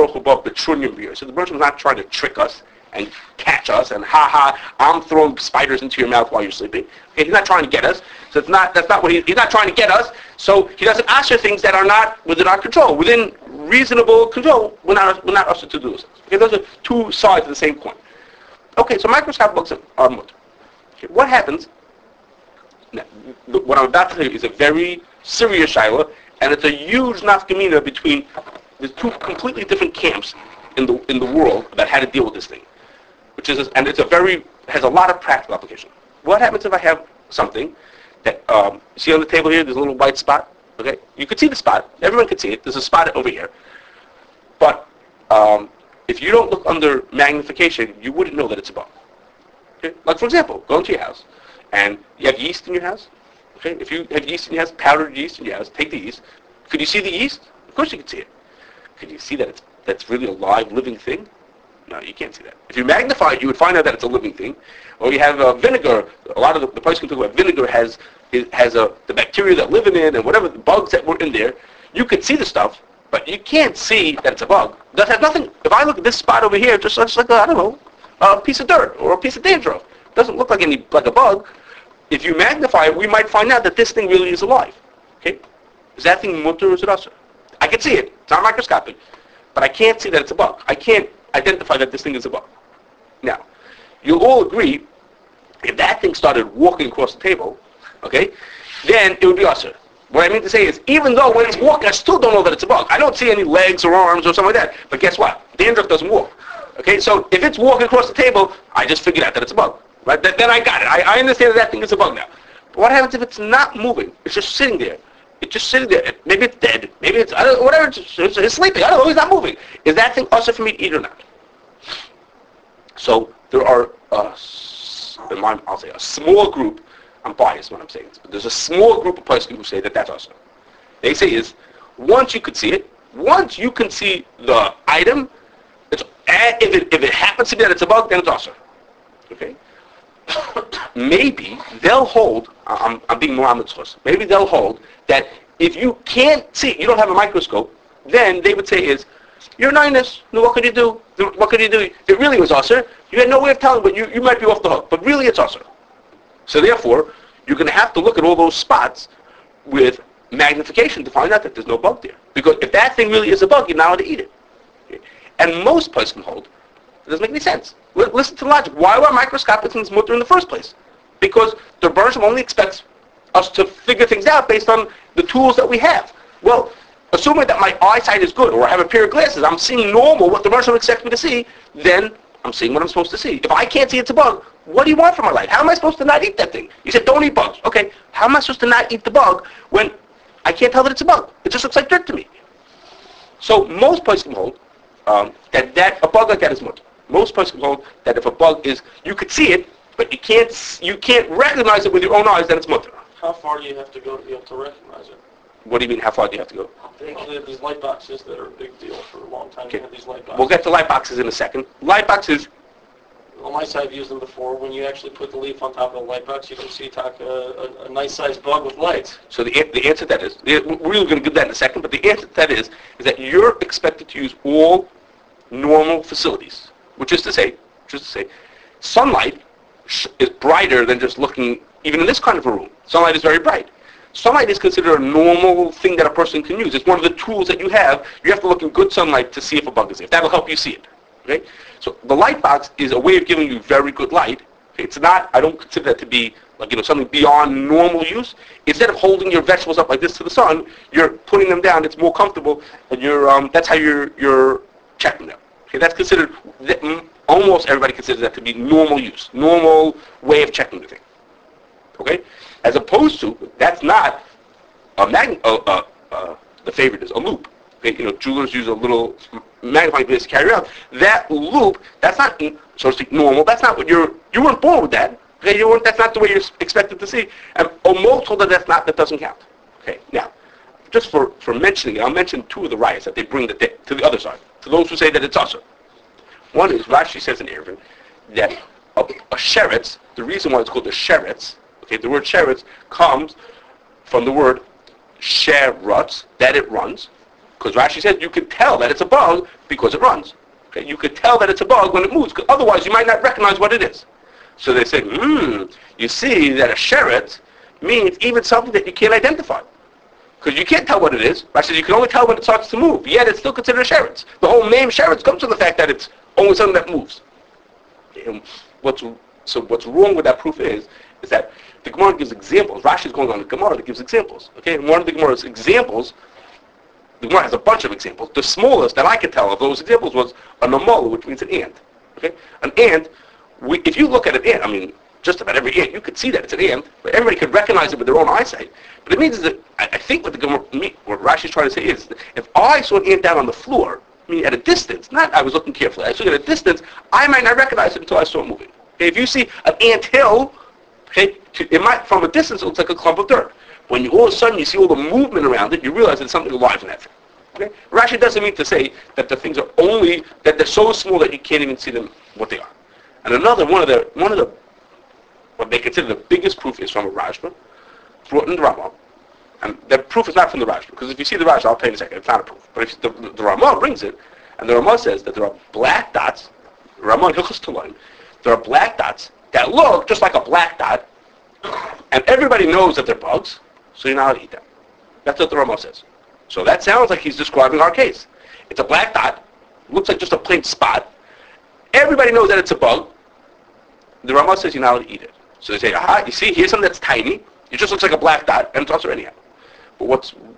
Rebbe is not trying to trick us and catch us and I'm throwing spiders into your mouth while you're sleeping. Okay? He's not trying to get us. So that's not what he's not trying to get us. So he doesn't usher things that are not within our control. Within reasonable control, we're not ushered to do those things. Okay, those are two sides of the same coin. Okay, so microscopic bugs are mutter. Okay, what happens? Now, what I'm about to tell you is a very serious shaila, and it's a huge nafkamina between the two completely different camps in the world about how to deal with this thing, and has a lot of practical application. What happens if I have something that you see on the table here? There's a little white spot. Okay, you could see the spot. Everyone could see it. There's a spot over here, but if you don't look under magnification, you wouldn't know that it's a bug. Okay? Like for example, go into your house and you have yeast in your house. Okay, if you have yeast in your house, powdered yeast in your house, take the yeast. Could you see the yeast? Of course you can see it. Could you see that that's really a live, living thing? No, you can't see that. If you magnify it, you would find out that it's a living thing. Or you have vinegar. A lot of the place we talk about vinegar has the bacteria that live in it and whatever the bugs that were in there. You could see the stuff, but you can't see that it's a bug. That has nothing. If I look at this spot over here, it just looks like a piece of dirt or a piece of dandruff. It doesn't look like a bug. If you magnify it, we might find out that this thing really is alive. Okay, is that thing mutter or is it usher? I can see it. It's not microscopic, but I can't see that it's a bug. I can't identify that this thing is a bug. Now, you'll all agree, if that thing started walking across the table, okay, then it would be usher. What I mean to say is, even though when it's walking, I still don't know that it's a bug. I don't see any legs or arms or something like that. But guess what? Dandruff doesn't walk. Okay, so if it's walking across the table, I just figured out that it's a bug. Right? Then I got it. I understand that thing is a bug now. But what happens if it's not moving? It's just sitting there. It's just sitting there. Maybe it's dead. Maybe it's, whatever. It's sleeping. I don't know. It's not moving. Is that thing usher for me to eat or not? So there are, I'll say a small group, I'm biased when I'm saying this, but there's a small group of poskim who say that that's also. They say is, once you can see it, once you can see the item, it's, if it happens to be that it's a bug, then it's also. Okay? Maybe they'll hold, I'm being more on the maybe they'll hold that if you can't see, you don't have a microscope, then they would say is, you're nine-ness, what could you do? What could you do? It really was usher. You had no way of telling, but you might be off the hook. But really it's usher. So therefore, you're going to have to look at all those spots with magnification to find out that there's no bug there. Because if that thing really is a bug, you're not allowed to eat it. Okay? And most poskim hold, it doesn't make any sense. Listen to the logic. Why were microscopic things mutter in the first place? Because the Bershom only expects us to figure things out based on the tools that we have. Well, assuming that my eyesight is good, or I have a pair of glasses, I'm seeing normal what the Bershom expects me to see, then I'm seeing what I'm supposed to see. If I can't see it's a bug, what do you want from my life? How am I supposed to not eat that thing? You said don't eat bugs. Okay, how am I supposed to not eat the bug when I can't tell that it's a bug? It just looks like dirt to me. So most poskim hold that a bug like that is mutter. Most poskim hold that if a bug is, you could see it, but you can't recognize it with your own eyes, then it's mutter. How far do you have to go to be able to recognize it? What do you mean, how far do you have to go? Well, they have these light boxes that are a big deal for a long time. Okay. They have these light boxes. We'll get to light boxes in a second. Light boxes, On my side, I've used them before. When you actually put the leaf on top of the light box, you can see a nice-sized bug with lights. so the answer to that is, we're really going to give that in a second, but the answer to that is that you're expected to use all normal facilities, which is to say, sunlight is brighter than just looking, even in this kind of a room. Sunlight is very bright. Sunlight is considered a normal thing that a person can use. It's one of the tools that you have. You have to look in good sunlight to see if a bug is there. That'll help you see it. Okay? So the light box is a way of giving you very good light. Okay? It's not, I don't consider that to be like, something beyond normal use. Instead of holding your vegetables up like this to the sun, you're putting them down. It's more comfortable, and that's how you're checking them. Okay? That's considered, almost everybody considers that to be normal use, normal way of checking the thing. Okay? As opposed to, that's not the favorite is a loop. Okay? Jewelers use a little magnifying glass to carry around. That loop, that's not, so to speak, normal. That's not what you weren't born with that. Okay? That's not the way you're expected to see. And most told that doesn't count. Okay? Now, just for mentioning it, I'll mention two of the riots that they bring to the other side, to those who say that it's usher. One is, Rashi says in Eruvin, that a sheretz, the reason why it's called a sheretz, okay, the word sheretz comes from the word sherutz, that it runs, because Rashi says you can tell that it's a bug because it runs. Okay, you could tell that it's a bug when it moves, because otherwise you might not recognize what it is. So they say, you see that a sheretz means even something that you can't identify. Because you can't tell what it is. Rashi says you can only tell when it starts to move, yet it's still considered a sheretz. The whole name sheretz comes from the fact that it's only something that moves. And what's wrong with that proof is that the Gemara gives examples. Rashi is going on the Gemara that gives examples. Okay, and one of the Gemara's examples, the Gemara has a bunch of examples. The smallest that I could tell of those examples was a namala, which means an ant. Okay, an ant. If you look at an ant, just about every ant, you could see that it's an ant, but everybody could recognize it with their own eyesight. But it means that I think what what Rashi is trying to say is, that if I saw an ant down on the floor, at a distance, not I was looking carefully, I saw it at a distance, I might not recognize it until I saw it moving. Okay, if you see an ant hill, okay, it might, from a distance, it looks like a clump of dirt. When all of a sudden you see all the movement around it, you realize there's something alive in that thing. Okay? Rashi doesn't mean to say that the things are only, that they're so small that you can't even see them, what they are. And another, one of the, what they consider the biggest proof is from a Rashba, brought in the Ramah. And the proof is not from the Rashba, because if you see the Rashba, I'll tell you in a second, it's not a proof. But if the Ramah brings it, and the Ramah says that there are black dots, Ramah Hilchos Tolaim, there are black dots that look just like a black dot, and everybody knows that they're bugs, so you're not allowed to eat them. That's what the Ramah says. So that sounds like he's describing our case. It's a black dot, looks like just a plain spot. Everybody knows that it's a bug. The Ramah says you're not allowed to eat it. So they say, aha, you see, here's something that's tiny. It just looks like a black dot, and it's also anyhow. But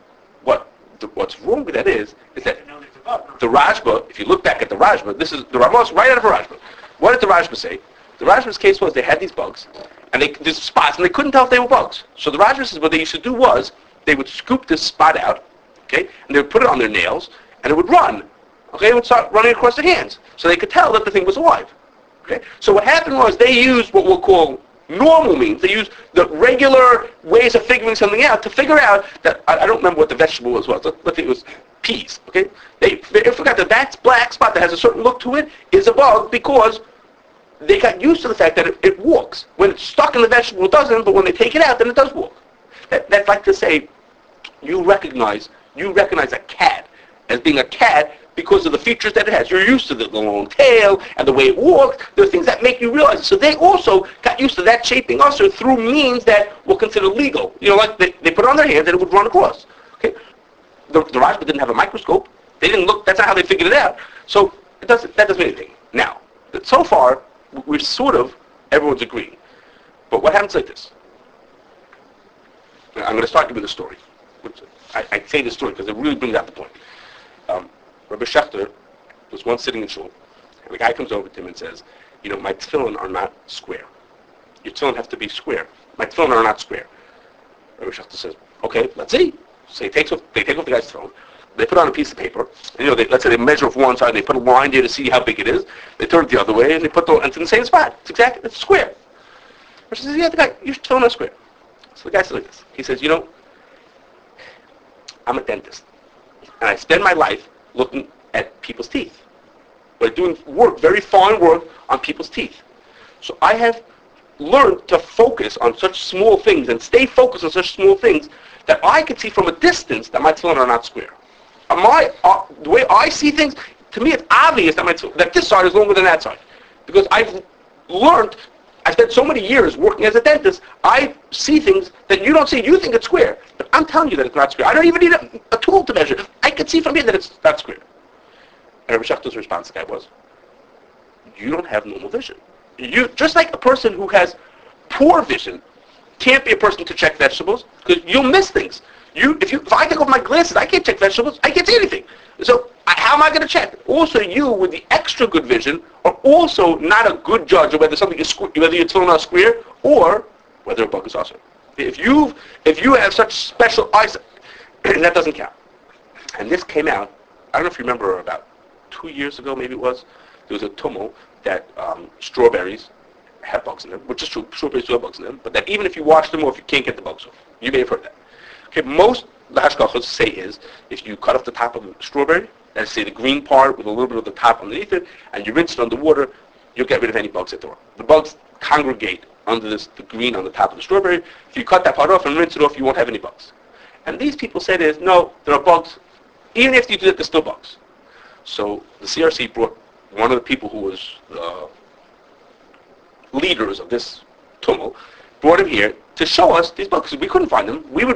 what's wrong with that is that the Rashba, if you look back at the Rashba, this is the Ramah's right out of a Rashba. What did the Rashba say? The Rashba's case was they had these bugs, and there's spots, and they couldn't tell if they were bugs. So the Rashba says what they used to do was they would scoop this spot out, okay, and they would put it on their nails, and it would run. Okay, it would start running across their hands, so they could tell that the thing was alive. Okay, so what happened was they used what we'll call normal means. They use the regular ways of figuring something out to figure out that, I don't remember what the vegetable was. Let's think it was peas, okay? They forgot that black spot that has a certain look to it is a bug because they got used to the fact that it walks. When it's stuck in the vegetable, it doesn't, but when they take it out, then it does walk. That's like to say, you recognize a cat as being a cat because of the features that it has. You're used to the long tail and the way it walks. There are things that make you realize it. So they also got used to that shaping also through means that were considered legal. You know, like they put it on their hands and it would run across. Okay, the Rajput didn't have a microscope. They didn't look. That's not how they figured it out. So that doesn't mean anything. Now, so far we're everyone's agreeing. But what happens like this? I'm going to start you with a story. I say this story because it really brings out the point. Rabbi Schechter was once sitting in shul, and the guy comes over to him and says, you know, my tefillin are not square. Your tefillin have to be square. My tefillin are not square. Rabbi Schechter says, okay, let's see. So they take off the guy's tefillin. They put on a piece of paper, and, you know, let's say they measure off one side, and they put a line there to see how big it is. They turn it the other way, and they put it's in the same spot. It's square. Rabbi says, yeah, the guy, your tefillin are square. So the guy says like this. He says, you know, I'm a dentist, and I spend my life looking at people's teeth. We're doing work, very fine work on people's teeth. So I have learned to focus on such small things and stay focused on such small things that I can see from a distance that my tefillin are not square. The way I see things, to me it's obvious that this side is longer than that side. Because I've learned, I spent so many years working as a dentist, I see things that you don't see. You think it's square, but I'm telling you that it's not square. I don't even need a tool to measure. I can see from here that it's not square. And Rabbi Schechter's response to the guy was, you don't have normal vision. You, just like a person who has poor vision can't be a person to check vegetables because you'll miss things. If I take off my glasses, I can't check vegetables. I can't see anything. So how am I going to check? Also, you with the extra good vision are also not a good judge of whether something is whether your tefillin are square or whether a bug is also. If you have such special eyesight, that doesn't count. And this came out. I don't know if you remember about 2 years ago, maybe it was. There was a tumult that strawberries have bugs in them, which is true. Strawberries do have bugs in them, but that even if you wash them off, you can't get the bugs off. You may have heard that. Okay, most the hashgachas say is if you cut off the top of a strawberry, let's say the green part with a little bit of the top underneath it, and you rinse it under water, you'll get rid of any bugs that there are. The bugs congregate under the green on the top of the strawberry. If you cut that part off and rinse it off, you won't have any bugs. And these people say no, there are bugs. Even if you do that, there's still bugs. So the CRC brought one of the people who was the leaders of this tumult, brought him here to show us these bugs. We couldn't find them. We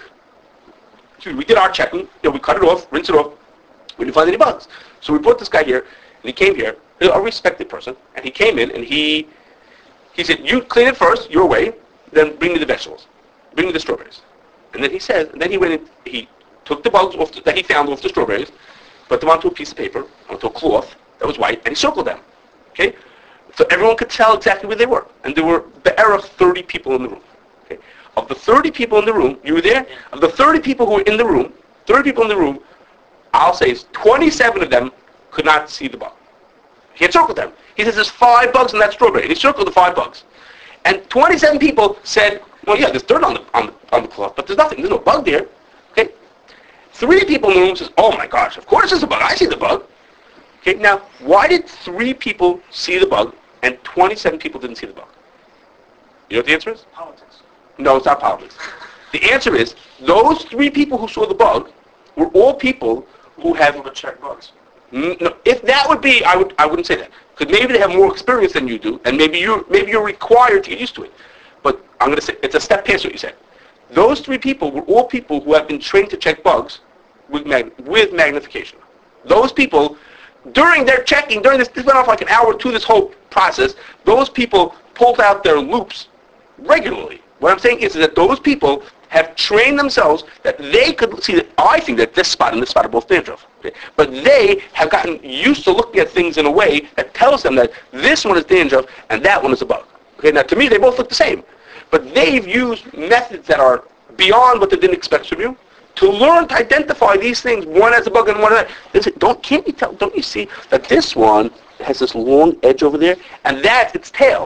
did our checking. We cut it off, rinse it off. We didn't find any bugs. So we brought this guy here, and he came here, a respected person, and he came in, and he said, you clean it first, your way, then bring me the vegetables. Bring me the strawberries. And then he went in, he took the bugs off that he found off the strawberries, put them onto a piece of paper, onto a cloth that was white, and he circled them. Okay? So everyone could tell exactly where they were. And there were be'erach 30 people in the room. Okay? Of the 30 people in the room, you were there? Of the 30 people who were in the room, I'll say 27 of them could not see the bug. He had circled them. He says there's 5 bugs in that strawberry. And he circled the 5 bugs. And 27 people said, well, yeah, there's dirt on the cloth, but there's nothing. There's no bug there. Okay? 3 people in the room says, oh my gosh, of course there's a bug. I see the bug. Okay, now, why did 3 people see the bug and 27 people didn't see the bug? You know what the answer is? Politics. No, it's not politics. The answer is, those 3 people who saw the bug were all people who have... to check bugs. No, if that would be, I wouldn't say that. Because maybe they have more experience than you do, and maybe you're required to get used to it. But I'm going to say, it's a step past what you said. Those 3 people were all people who have been trained to check bugs with magnification. Those people... During their checking, this went off like an hour or 2, this whole process, those people pulled out their loops regularly. What I'm saying is that those people have trained themselves that they could see that I think that this spot and this spot are both dandruff. Okay? But they have gotten used to looking at things in a way that tells them that this one is dandruff and that one is a bug. Okay, now to me they both look the same. But they've used methods that are beyond what they didn't expect from you, to learn to identify these things, one as a bug and one as can't you tell, don't you see that this one has this long edge over there, and that's its tail.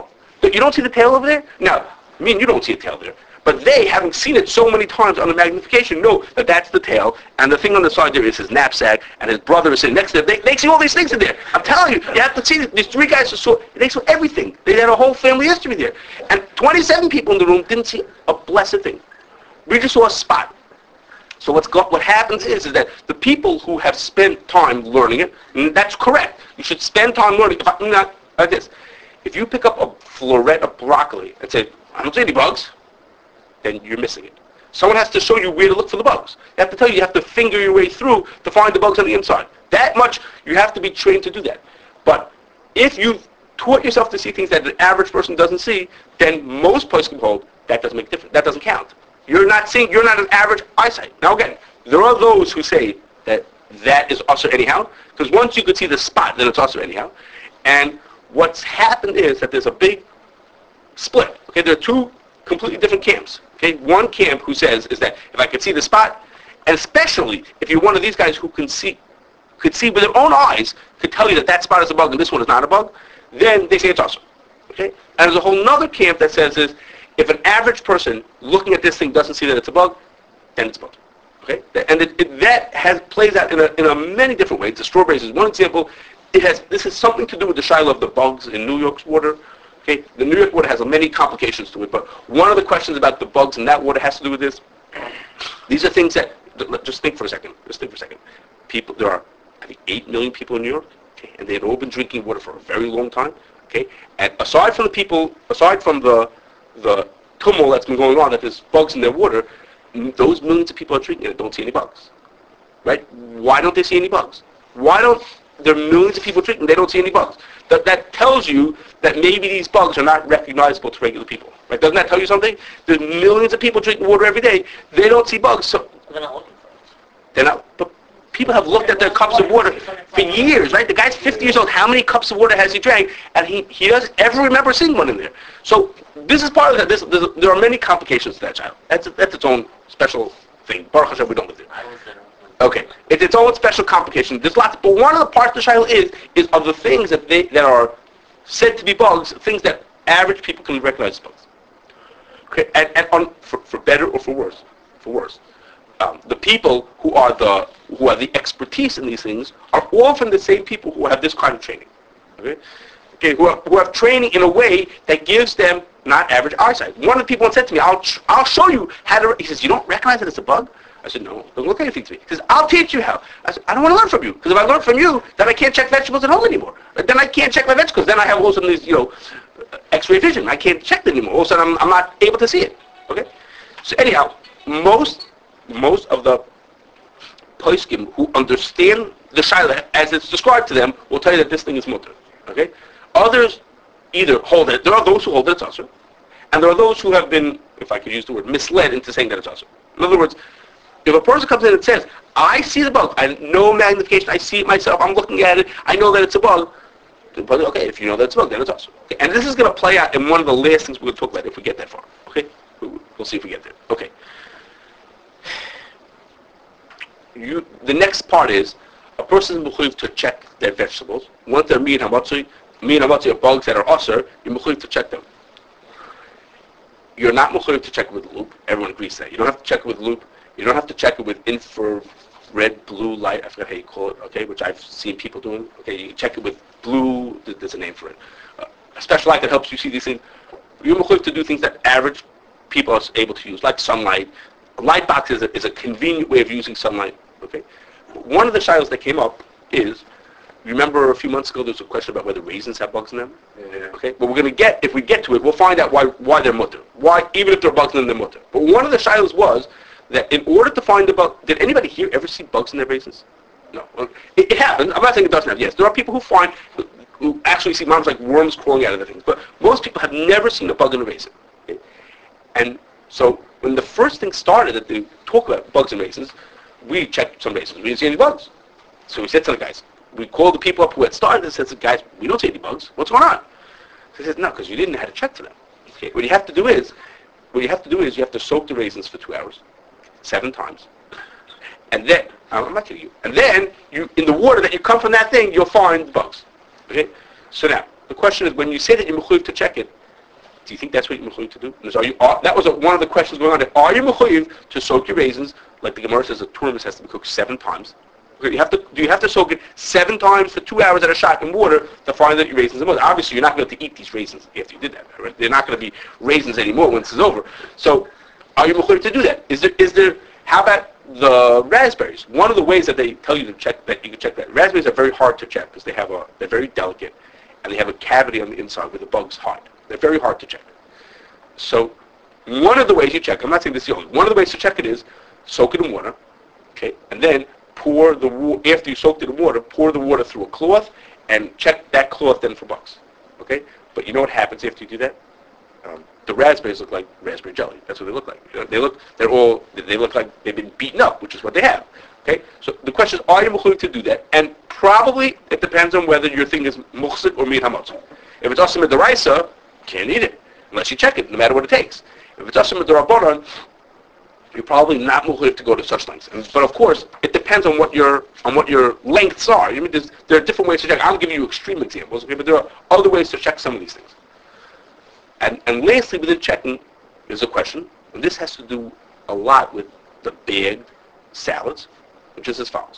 You don't see the tail over there? No, me and you don't see a tail there. But they, having seen it so many times on the magnification, know that that's the tail, and the thing on the side there is his knapsack, and his brother is sitting next to him. They see all these things in there. I'm telling you, you have to see these three guys they saw everything. They had a whole family history there. And 27 people in the room didn't see a blessed thing. We just saw a spot. So what happens is that the people who have spent time learning it, and that's correct. You should spend time learning. If I'm not like this, if you pick up a floret of broccoli and say, I don't see any bugs, then you're missing it. Someone has to show you where to look for the bugs. They have to tell you have to finger your way through to find the bugs on the inside. That much, you have to be trained to do that. But if you've taught yourself to see things that the average person doesn't see, then most places can hold that doesn't make difference. That doesn't count. You're not an average eyesight. Now again, there are those who say that is also anyhow, because once you could see the spot, then it's also anyhow. And what's happened is that there's a big split. Okay, there are two completely different camps. Okay, one camp who says is that if I could see the spot, and especially if you're one of these guys who could see with their own eyes, could tell you that spot is a bug and this one is not a bug, then they say it's awesome. Okay, and there's a whole other camp that says is if an average person looking at this thing doesn't see that it's a bug, then it's a bug. Okay, and that plays out in a many different ways. The strawberries is one example. This has something to do with the shiloh of the bugs in New York's water. Okay, the New York water has many complications to it, but one of the questions about the bugs in that water has to do with this. These are things that, just think for a second. People, there are, I think, 8 million people in New York, okay, and they had all been drinking water for a very long time, okay, and aside from the tumult that's been going on, that there's bugs in their water, those millions of people are drinking it and don't see any bugs, right? Why don't they see any bugs? Why don't there are millions of people drinking, they don't see any bugs? That tells you that maybe these bugs are not recognizable to regular people. Right? Doesn't that tell you something? There's millions of people drinking water every day. They don't see bugs. So They're not looking for it. they're not. But people have looked at their cups of water for years, right? The guy's 50 years old. How many cups of water has he drank? And he doesn't ever remember seeing one in there. So this is part of that. There are many complications to that child. That's its own special thing. Baruch Hashem, we don't live there. I was there. Okay, it's its own special complication. There's lots, but one of the parts of the shiloh is of the things that are said to be bugs, things that average people can recognize as bugs. Okay, and for better or for worse, the people who are the expertise in these things are often the same people who have this kind of training. Okay, who have training in a way that gives them not average eyesight. One of the people once said to me, "I'll show you how to." He says, "You don't recognize it as a bug?" I said, "No, don't look anything to me." He says, "I'll teach you how." I said, "I don't want to learn from you, because if I learn from you, then I can't check vegetables at home anymore. Then I can't check my vegetables. Then I have all of a sudden these, X-ray vision. I can't check it anymore. All of a sudden I'm not able to see it." Okay? So anyhow, most of the poskim who understand the shiloh as it's described to them will tell you that this thing is mutter. Okay? Others either hold it. There are those who hold it it's asur, and there are those who have been, if I could use the word, misled into saying that it's asur. In other words, if a person comes in and says, "I see the bug, I know magnification, I see it myself, I'm looking at it, I know that it's a bug," then, okay, if you know that it's a bug, then it's awesome. Okay? And this is going to play out in one of the last things we're going to talk about if we get that far. Okay? We'll see if we get there. Okay. The next part is, a person is mechuyev to check their vegetables. Once they're mi and hamatzui are bugs that are asur, you're mechuyev to check them. You're not mechuyev to check it with a loop. Everyone agrees that. You don't have to check it with a loop. You don't have to check it with infrared blue light, I forgot how you call it, okay, which I've seen people doing. Okay, you can check it with blue, there's a name for it. A special light that helps you see these things. You're mechuyev to do things that average people are able to use, like sunlight. A light box is a convenient way of using sunlight, okay? One of the shilohs that came up is, remember a few months ago there was a question about whether raisins have bugs in them? Yeah. Okay, but if we get to it, we'll find out why they're mutter. Why, even if there are bugs in them, they're mutter. But one of the shilohs was that in order to find the bug, did anybody here ever see bugs in their raisins? No. It happens. I'm not saying it doesn't happen. Yes, there are people who actually see moms like worms crawling out of the things. But most people have never seen a bug in a raisin. Okay? And so when the first thing started that they talk about bugs in raisins, we checked some raisins. We didn't see any bugs. So we said to the guys, we called the people up who had started and said, "Guys, we don't see any bugs. What's going on?" So they said, "No, because you didn't know how to check for them." Okay? What you have to do is you have to soak the raisins for 2 hours. 7 times. And then, I'm not kidding you. And then, in the water that you come from that thing, you'll find bugs. Okay? So now, the question is, when you say that you're mechuyev to check it, Do you think that's what you're mechuyev to do? That was one of the questions going on. Are you mechuyev to soak your raisins, like the Gemara says, a turmeric has to be cooked 7 times? Okay, do you have to soak it 7 times for 2 hours at a shot in water to find that your raisins are moist? Obviously, you're not going to eat these raisins after you did that. Right? They're not going to be raisins anymore when this is over. So, are you mechuyev to do that? Is there? How about the raspberries? One of the ways that they tell you to check that, you can check that. Raspberries are very hard to check because they're very delicate, and they have a cavity on the inside where the bugs hide. They're very hard to check. So, one of the ways you check, I'm not saying this is the only, one of the ways to check it is soak it in water, okay, and then pour the water, after you soaked it in water, pour the water through a cloth and check that cloth then for bugs, okay? But you know what happens after you do that? The raspberries look like raspberry jelly. That's what they look like. You know, they look like they've been beaten up, which is what they have. Okay? So the question is, are you mechuyev to do that? And probably it depends on whether your thing is muchzik or meat hamotza. If it's asim deraisa, can't eat it unless you check it, no matter what it takes. If it's asim derabanan, you're probably not mechuyev to go to such lengths. But of course, it depends on what your lengths are. I mean, there are different ways to check. I'll give you extreme examples, okay, but there are other ways to check some of these things. And lastly, within checking, is a question, and this has to do a lot with the bagged salads, which is as follows.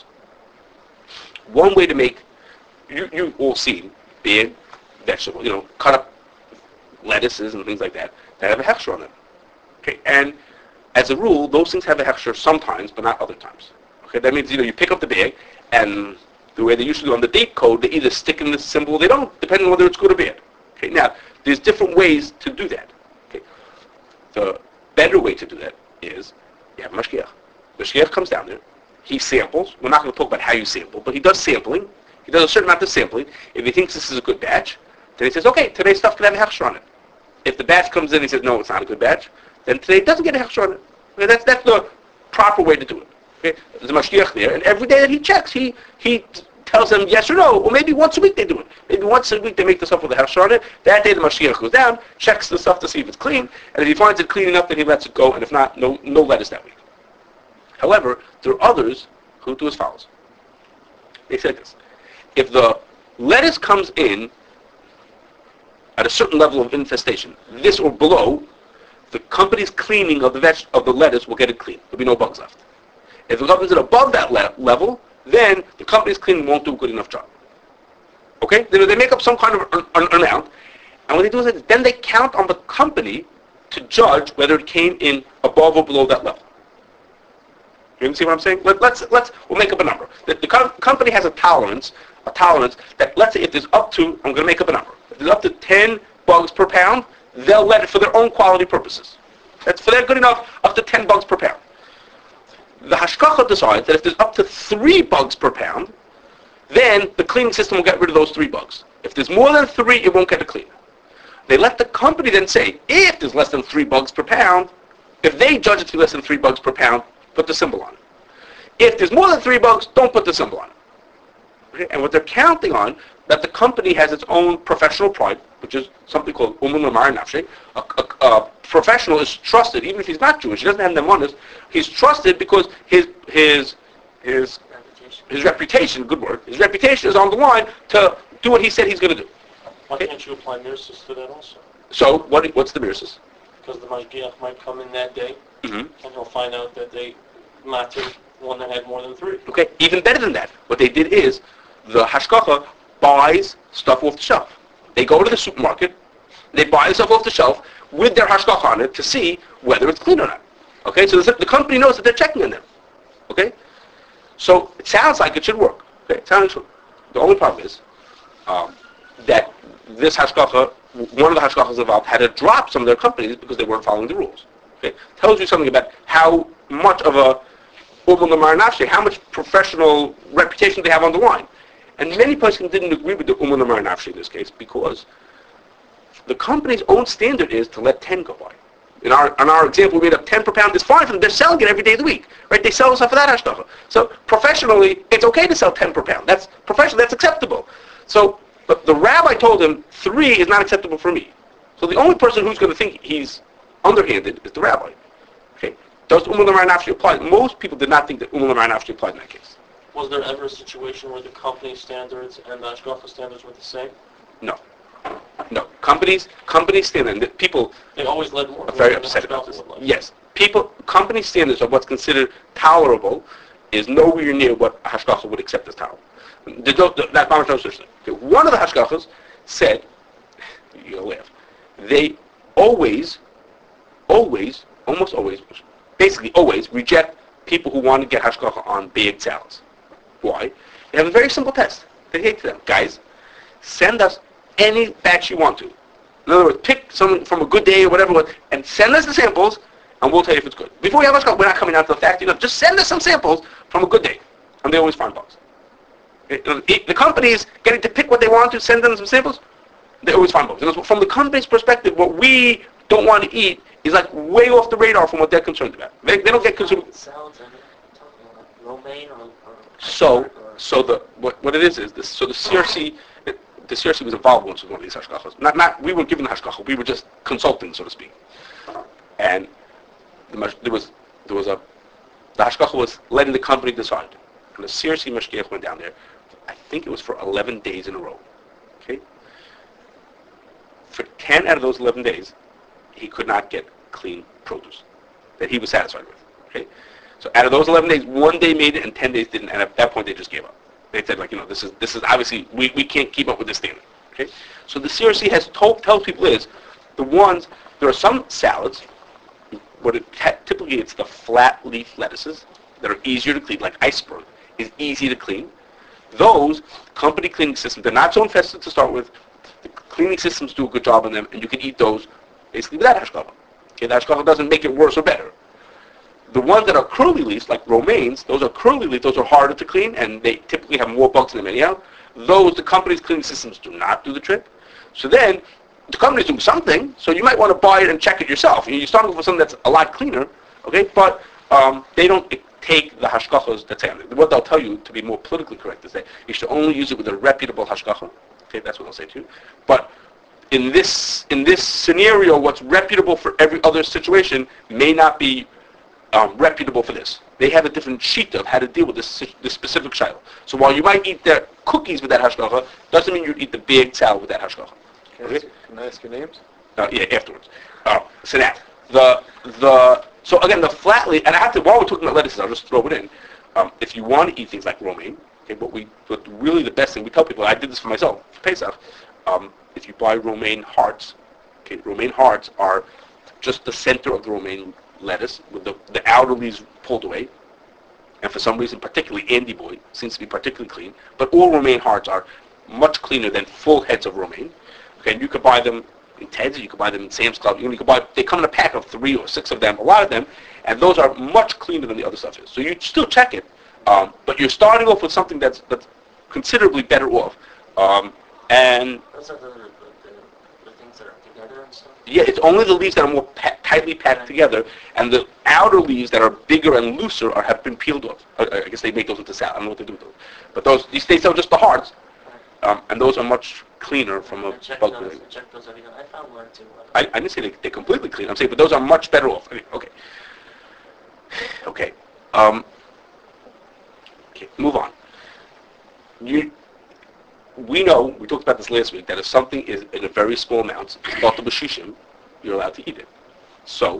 One way to make, you all seen bagged vegetables, cut up lettuces and things like that have a hechsher on them. Okay, and as a rule, those things have a hechsher sometimes, but not other times. Okay, that means you pick up the bag, and the way they usually do on the date code, they either stick in the symbol or they don't, depending on whether it's good or bad. Okay, now, there's different ways to do that. Okay. The better way to do that is you have a mashgiach. The mashgiach comes down there. He samples. We're not going to talk about how you sample, but he does sampling. He does a certain amount of sampling. If he thinks this is a good batch, then he says, okay, today's stuff can have a hechsher on it. If the batch comes in and he says, no, it's not a good batch, then today it doesn't get a hechsher on it. Okay, that's the proper way to do it. Okay. There's a mashgiach there, and every day that he checks, he tells them yes or no, or maybe once a week they do it. Maybe once a week they make the stuff with the hechsher on it. That day the mashgiach goes down, checks the stuff to see if it's clean, and if he finds it clean enough, then he lets it go, and if not, no lettuce that week. However, there are others who do as follows. They say this. If the lettuce comes in at a certain level of infestation, this or below, the company's cleaning of the lettuce will get it clean. There'll be no bugs left. If it comes in above that level, then the company's cleaning won't do a good enough job. Okay? They make up some kind of an amount, and what they do is then they count on the company to judge whether it came in above or below that level. You see what I'm saying? We'll make up a number. The company has a tolerance that, let's say if there's up to, I'm going to make up a number. If there's up to 10 bugs per pound, they'll let it for their own quality purposes. That's for they're good enough, up to 10 bugs per pound. The hashkacha decides that if there's up to 3 bugs per pound, then the cleaning system will get rid of those 3 bugs. If there's more than 3, it won't get it clean. They let the company then say, if there's less than 3 bugs per pound, if they judge it to be less than 3 bugs per pound, put the symbol on it. If there's more than 3 bugs, don't put the symbol on it. Okay? And what they're counting on, that the company has its own professional pride, which is something called umun lamar nafshe. A professional is trusted, even if he's not Jewish. He doesn't have nemonis. He's trusted because his reputation, good word, his reputation is on the line to do what he said he's going to do. Why can't you apply mirsus to that also? So what's the mirsus? Because the mashgiach might come in that day, Mm-hmm. and he'll find out that they mattered one that had more than 3. Okay, even better than that. What they did is the hashkacha buys stuff off the shelf. They go to the supermarket, they buy the stuff off the shelf with their hashkacha on it to see whether it's clean or not. Okay, so the company knows that they're checking on them. Okay, so it sounds like it should work. Okay, it sounds like the only problem is that this hashkacha, one of the hashkachas involved, had to drop some of their companies because they weren't following the rules. Okay, tells you something about how much of a how much professional reputation they have on the line. And many places didn't agree with the umun lamar nafshi in this case because the company's own standard is to let 10 go by. In our example, we made up 10 per pound. It's fine for them. They're selling it every day of the week, right? They sell stuff for that hashtacha. So professionally, it's okay to sell 10 per pound. That's professional. That's acceptable. So, but the rabbi told him 3 is not acceptable for me. So the only person who's going to think he's underhanded is the rabbi. Okay? Does umun lamar nafshi apply? Most people did not think that umun lamar nafshi applied in that case. Was there ever a situation where the company standards and the hashgacha standards were the same? No. No, companies stand, and people They always led more. are very than upset the about this. Hashgacha would let. Yes, company standards of what's considered tolerable is nowhere near what a hashgacha would accept as tolerable. That's not no such thing. Okay, one of the hashgachas said, you'll laugh, they almost always, basically always reject people who want to get hashgacha on big salads. Why? They have a very simple test. They say to them, guys, send us any batch you want to. In other words, pick someone from a good day or whatever, and send us the samples, and we'll tell you if it's good. Before we have hashgacha, we're not coming out to the factory. Just send us some samples from a good day, and they always find bugs. The companies getting to pick what they want to, send them some samples, they always find bugs. Because from the company's perspective, what we don't want to eat is like way off the radar from what they're concerned about. They don't get concerned. Salads and romaine or So what it is this. So the CRC was involved once with one of these hashgachas. Not we were given the hashgacha. We were just consulting, so to speak. And the hashgacha was letting the company decide. And the CRC mashgiach went down there. I think it was for 11 days in a row. Okay. For 10 out of those 11 days, he could not get clean produce that he was satisfied with. Okay. So out of those 11 days, 1 day made it and 10 days didn't. And at that point, they just gave up. They said, this is obviously we can't keep up with this standard. Okay. So the CRC tells people there are some salads. Typically it's the flat leaf lettuces that are easier to clean, like iceberg is easy to clean. Those company cleaning systems, they're not so infested to start with. The cleaning systems do a good job on them, and you can eat those basically without hashgacha. Okay, the hashgacha doesn't make it worse or better. The ones that are curly leaves, like romaines, those are curly leaves, those are harder to clean, and they typically have more bugs in them anyhow. The company's cleaning systems do not do the trick. So then, the company's doing something, so you might want to buy it and check it yourself. You start with something that's a lot cleaner, okay, but they don't take the hashgachas that's on it. What they'll tell you, to be more politically correct, is that you should only use it with a reputable hashgacha. Okay, that's what they'll say to you. But in this scenario, what's reputable for every other situation may not be reputable for this. They have a different sheet of how to deal with this specific shiloh. So while you might eat their cookies with that hashgacha, doesn't mean you'd eat the big salad with that hashgacha. Okay? Can I ask your names? Yeah, afterwards. So again, the flat leaf, and while we're talking about lettuces, I'll just throw it in. If you want to eat things like romaine, okay, but really the best thing, we tell people, I did this for myself, for Pesach, if you buy romaine hearts, okay, romaine hearts are just the center of the romaine lettuce with the outer leaves pulled away, and for some reason, particularly Andy Boy seems to be particularly clean, but all romaine hearts are much cleaner than full heads of romaine. Okay, and you could buy them in Ted's, you could buy them in Sam's Club. They come in a pack of 3 or 6 of them, a lot of them, and those are much cleaner than the other stuff is. So you still check it, but you're starting off with something that's considerably better off. And those are the things that are together and stuff? yeah, it's only the leaves that are more tightly packed together, and the outer leaves that are bigger and looser have been peeled off. I guess they make those into salad. I don't know what they do with those. But they sell just the hearts, and those are much cleaner from a bug point of view. Check those out. I found one too. I didn't say they're completely clean. I'm saying, but those are much better off. Okay. Okay. Okay. Move on. We know, we talked about this last week, that if something is in a very small amount, bought the bashishim, you're allowed to eat it. So,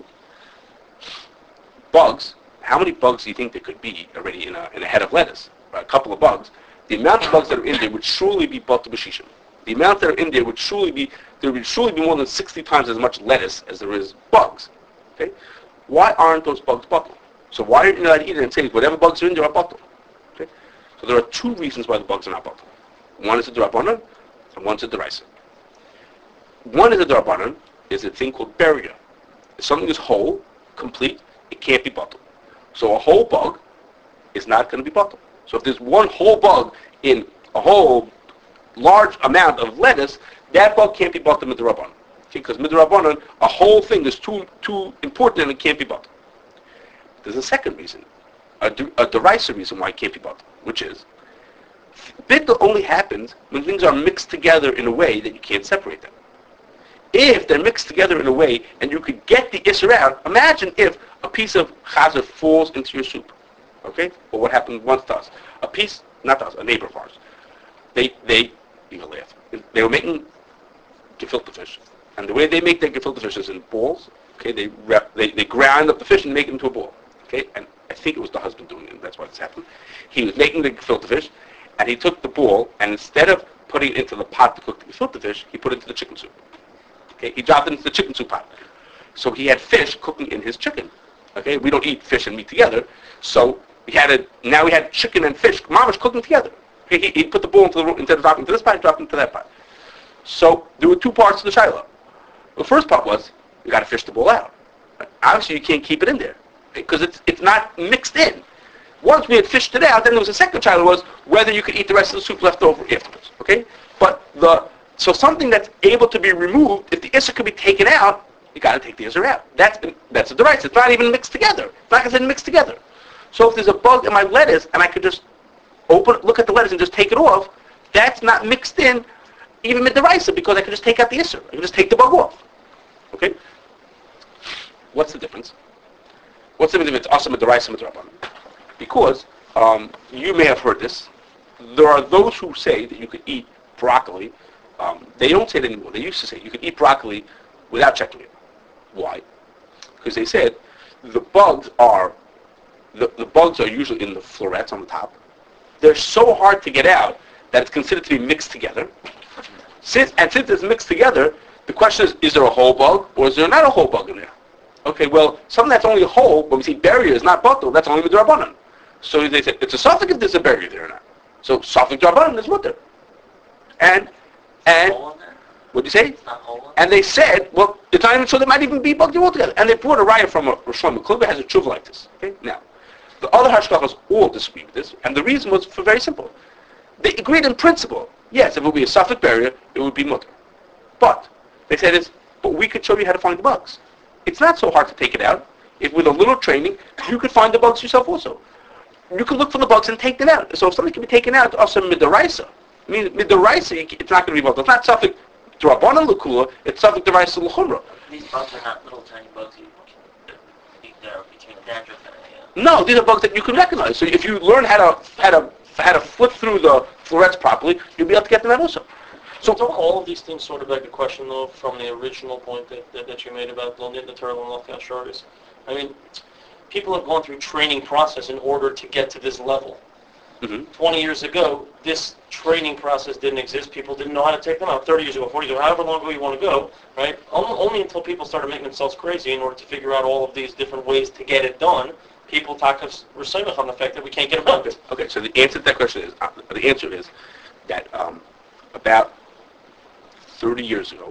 bugs, how many bugs do you think there could be already in a head of lettuce? A couple of bugs. The amount of bugs that are in there would surely be bought the bashishim. The amount that are in there would surely be more than 60 times as much lettuce as there is bugs. Okay? Why aren't those bugs bottled? So why aren't you allowed to eat it and say whatever bugs are in there are bottled? Okay? So there are 2 reasons why the bugs are not bottled. One is a drabanan, and one's a deraisa. One is a drabanan, is a thing called beria. If something is whole, complete, it can't be bottled. So a whole bug is not going to be bottled. So if there's one whole bug in a whole large amount of lettuce, that bug can't be bottled midrabanan. Okay, because midrabanan, a whole thing is too important and it can't be bottled. There's a second reason, a deraisa reason why it can't be bottled, which is bittul only happens when things are mixed together in a way that you can't separate them. If they're mixed together in a way and you could get the isser out, imagine if a piece of chazer falls into your soup. Okay? Or what happened once to us. A neighbor of ours. They were making gefilte fish. And the way they make their gefilte fish is in balls. Okay, they grind up the fish and make it into a ball. Okay, and I think it was the husband doing it. That's why it's happened. He was making the gefilte fish, and he took the ball, and instead of putting it into the pot to cook the gefilte fish, he put it into the chicken soup. Okay, he dropped it into the chicken soup pot. So he had fish cooking in his chicken. Okay, we don't eat fish and meat together, so now we had chicken and fish, mamash cooking together. Okay, he put the ball instead of dropping into this pot, he dropped it into that pot. So there were two parts to the shiloh. The first part was, you got to fish the ball out. Obviously, you can't keep it in there because it's not mixed in. Once we had fished it out, then there was a second shiloh was whether you could eat the rest of the soup left over afterwards. Okay, so something that's able to be removed, if the isser could be taken out, you got to take the isser out. That's a device. It's not even mixed together. It's not going to mixed together. So if there's a bug in my lettuce and I could just look at the lettuce and just take it off, that's not mixed in even with the rice because I could just take out the isser. I could just take the bug off. Okay? What's the difference? What's the difference between asam and the rice and the rabbanan? Because you may have heard this. There are those who say that you could eat broccoli. They don't say it anymore. They used to say you could eat broccoli without checking it. Why? Because they said the bugs are usually in the florets on the top. They're so hard to get out that it's considered to be mixed together. Since it's mixed together, the question is there a whole bug or is there not a whole bug in there? Okay, well, something that's only a whole, when we say barrier is not batul, that's only midrabanan. So they said it's a suffix if there's a barrier there or not. So suffix drabanan is mutter. And what do you say? It's not whole. And they said, well, it's not even sure there might even be bug altogether. And they brought a raya from a Shlomo Kluger has a tshuva like this. Okay, now the other hashkachas all disagree with this, and the reason was very simple. They agreed in principle. Yes, if it would be a suffix barrier, it would be mutter. But they said but we could show you how to find the bugs. It's not so hard to take it out. If with a little training, you could find the bugs yourself also. You could look for the bugs and take them out. So if something can be taken out, also midaraisa. I mean, midaraisa, it's not going to be bugs. It's not suffix drabanan l'kula. It's suffix deraisa l'chumra. These bugs are not little tiny bugs that are between dandruff and No, these are bugs that you can recognize. So if you learn how to flip through the florets properly, you'll be able to get them out also. So don't all of these things sort of beg the question, though, from the original point that you made about Lonit, the Turtle, and Lachkan Shardis? I mean, people have gone through training process in order to get to this level. Mm-hmm. 20 years ago, this training process didn't exist. People didn't know how to take them out. 30 years ago, 40 years ago, however long ago you want to go, right? Only until people started making themselves crazy in order to figure out all of these different ways to get it done, people talk us resimach on the fact that we can't get around it. Okay, so the answer to that question is, that about 30 years ago,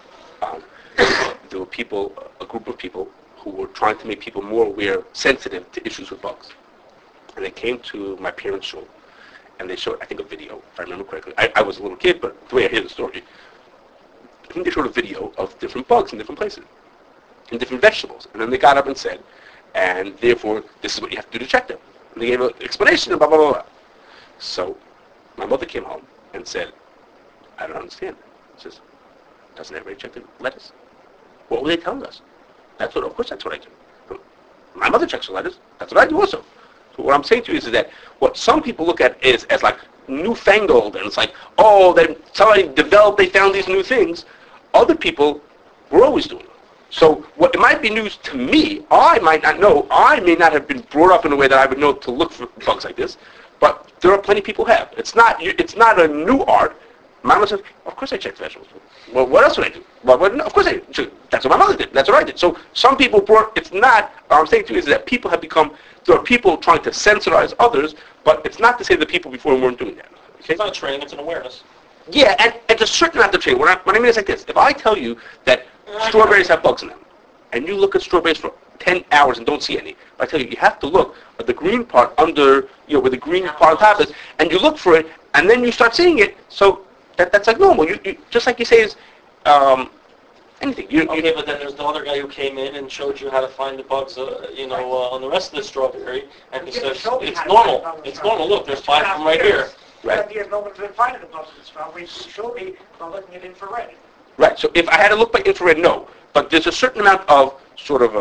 there were a group of people who were trying to make people more aware, sensitive to issues with bugs. And they came to my parents' show, and they showed, I think, a video, if I remember correctly. I was a little kid, but the way I hear the story, I think they showed a video of different bugs in different places, in different vegetables. And then they got up and said, and therefore, this is what you have to do to check them. And they gave an explanation, and blah, blah, blah, blah. So my mother came home and said, I don't understand. She says, doesn't everybody check the lettuce? What were they telling us? Of course that's what I do. My mother checks the lettuce. That's what I do also. So what I'm saying to you is that what some people look at is as like newfangled, and it's like, oh, then somebody developed, they found these new things. Other people were always doing it. So what it might be news to me, I might not know. I may not have been brought up in a way that I would know to look for bugs like this, but there are plenty of people who have. It's not a new art. Mama says, of course I check vegetables. Well, what else would I do? Well, of course I do. That's what my mother did. That's what I did. So some people it's not, what I'm saying to you is that people have become, there are people trying to censorize others, but it's not to say that people before weren't doing that. Okay? It's not training, it's an awareness. Yeah, and it's a certain amount of training. What I mean is like this. If I tell you that strawberries have bugs in them, and you look at strawberries for 10 hours and don't see any, I tell you, you have to look at the green part under, where the green part on top is, and you look for it, and then you start seeing it, so that's like normal. You just like you say is anything. Okay, but then there's the other guy who came in and showed you how to find the bugs, on the rest of the strawberry, and he says it's normal. It's normal. Look, there's 5 of them right here. Right. There's no one's been finding the bugs in the strawberry. You showed me by looking at infrared. Right. So if I had to look by infrared, no. But there's a certain amount of sort of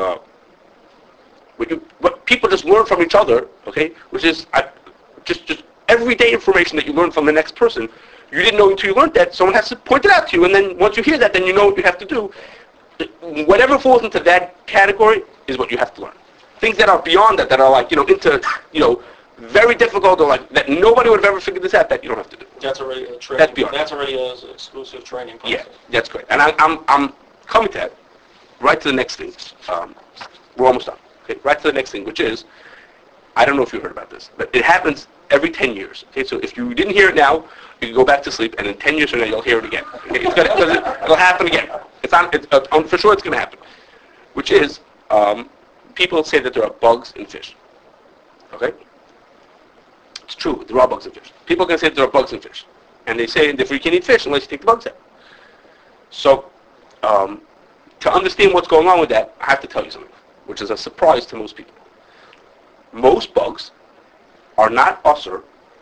what people just learn from each other. Okay, which is just everyday information that you learn from the next person. You didn't know until you learned that. Someone has to point it out to you, and then once you hear that, then you know what you have to do. Whatever falls into that category is what you have to learn. Things that are beyond that are like, into, very difficult, or like that nobody would have ever figured this out, that you don't have to do. That's already a training. That's beyond. That's already an exclusive training process. Yeah, that's great. And I'm coming to that. Right to the next thing. We're almost done. Okay, right to the next thing, which is, I don't know if you heard about this, but it happens every 10 years. Okay, so if you didn't hear it now, you can go back to sleep, and in 10 years from now, you'll hear it again. Okay, it'll happen again. For sure it's going to happen. Which is, people say that there are bugs in fish. Okay? It's true, there are bugs in fish. People can say that there are bugs in fish. And they say that you can't eat fish unless you take the bugs out. So, to understand what's going on with that, I have to tell you something, which is a surprise to most people. Most bugs are not usher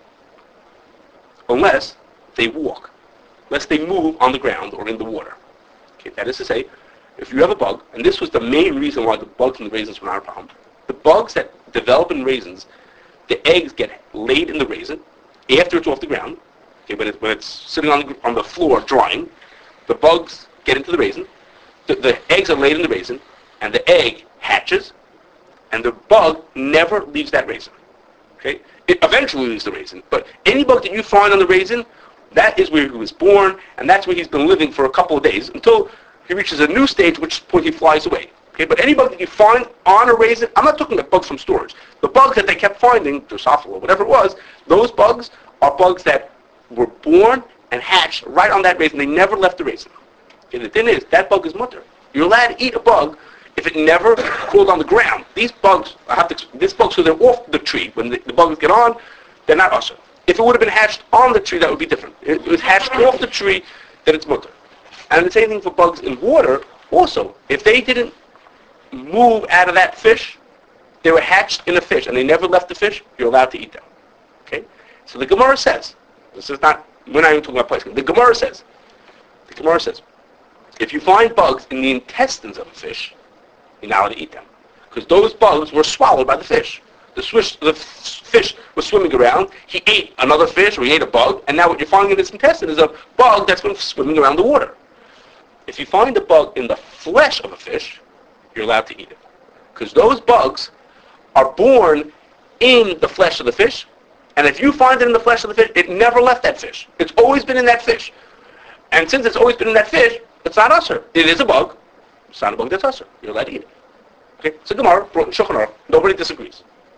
unless they walk, unless they move on the ground or in the water. Okay, that is to say, if you have a bug, and this was the main reason why the bugs in the raisins were not a problem, the bugs that develop in raisins, the eggs get laid in the raisin after it's off the ground. Okay, when it's sitting on the floor drying, the bugs get into the raisin, the eggs are laid in the raisin, and the egg hatches, and the bug never leaves that raisin. Okay? It eventually leaves the raisin, but any bug that you find on the raisin, that is where he was born, and that's where he's been living for a couple of days until he reaches a new stage, which point he flies away. Okay, but any bug that you find on a raisin, I'm not talking about bugs from storage. The bugs that they kept finding, Drosophila, whatever it was, those bugs are bugs that were born and hatched right on that raisin. They never left the raisin. Okay, the thing is, that bug is mutter. You're allowed to eat a bug if it never crawled on the ground. These bugs, so they're off the tree. When the bugs get on, they're not usher. If it would have been hatched on the tree, that would be different. It was hatched off the tree, then it's mutter. And the same thing for bugs in water. Also, if they didn't move out of that fish, they were hatched in a fish, and they never left the fish, you're allowed to eat them. Okay? So the Gemara says, we're not even talking about placement. The Gemara says, if you find bugs in the intestines of a fish, you're not allowed to eat them. Because those bugs were swallowed by the fish. The fish was swimming around, he ate another fish, or he ate a bug, and now what you're finding in its intestine is a bug that's been swimming around the water. If you find a bug in the flesh of a fish, you're allowed to eat it. Because those bugs are born in the flesh of the fish, and if you find it in the flesh of the fish, it never left that fish. It's always been in that fish. And since it's always been in that fish, it's not usher. It is a bug. It's not a bug that's usher. You're allowed to eat it. Okay? So Gemara brought in Shulchan Aruch. Nobody disagrees.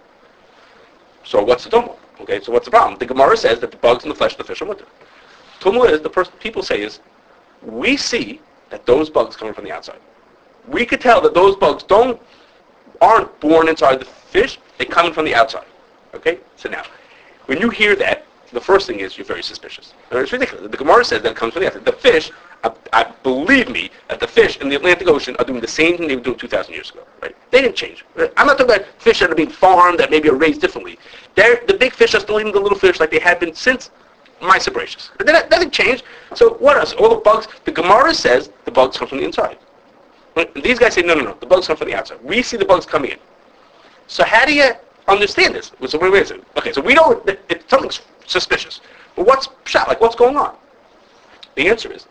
So what's the tumult? Okay, so what's the problem? The Gemara says that the bugs in the flesh of the fish are mutter. Tumult is, the first people say is, we see that those bugs coming from the outside. We could tell that those bugs aren't born inside the fish, they come in from the outside. Okay? So now, when you hear that, the first thing is you're very suspicious. It's ridiculous. The Gemara says that it comes from the outside. The fish, I believe me, that the fish in the Atlantic Ocean are doing the same thing they were doing 2,000 years ago. Right? They didn't change. I'm not talking about fish that are being farmed, that maybe are raised differently. The big fish are still eating the little fish like they have been since Maaseh Bereshis. That doesn't change. So what else? All the bugs, the Gemara says the bugs come from the inside. These guys say, no, the bugs come from the outside. We see the bugs coming in. So how do you understand this? So wait a second. Okay, so we know that something's suspicious. But what's going on? The answer is,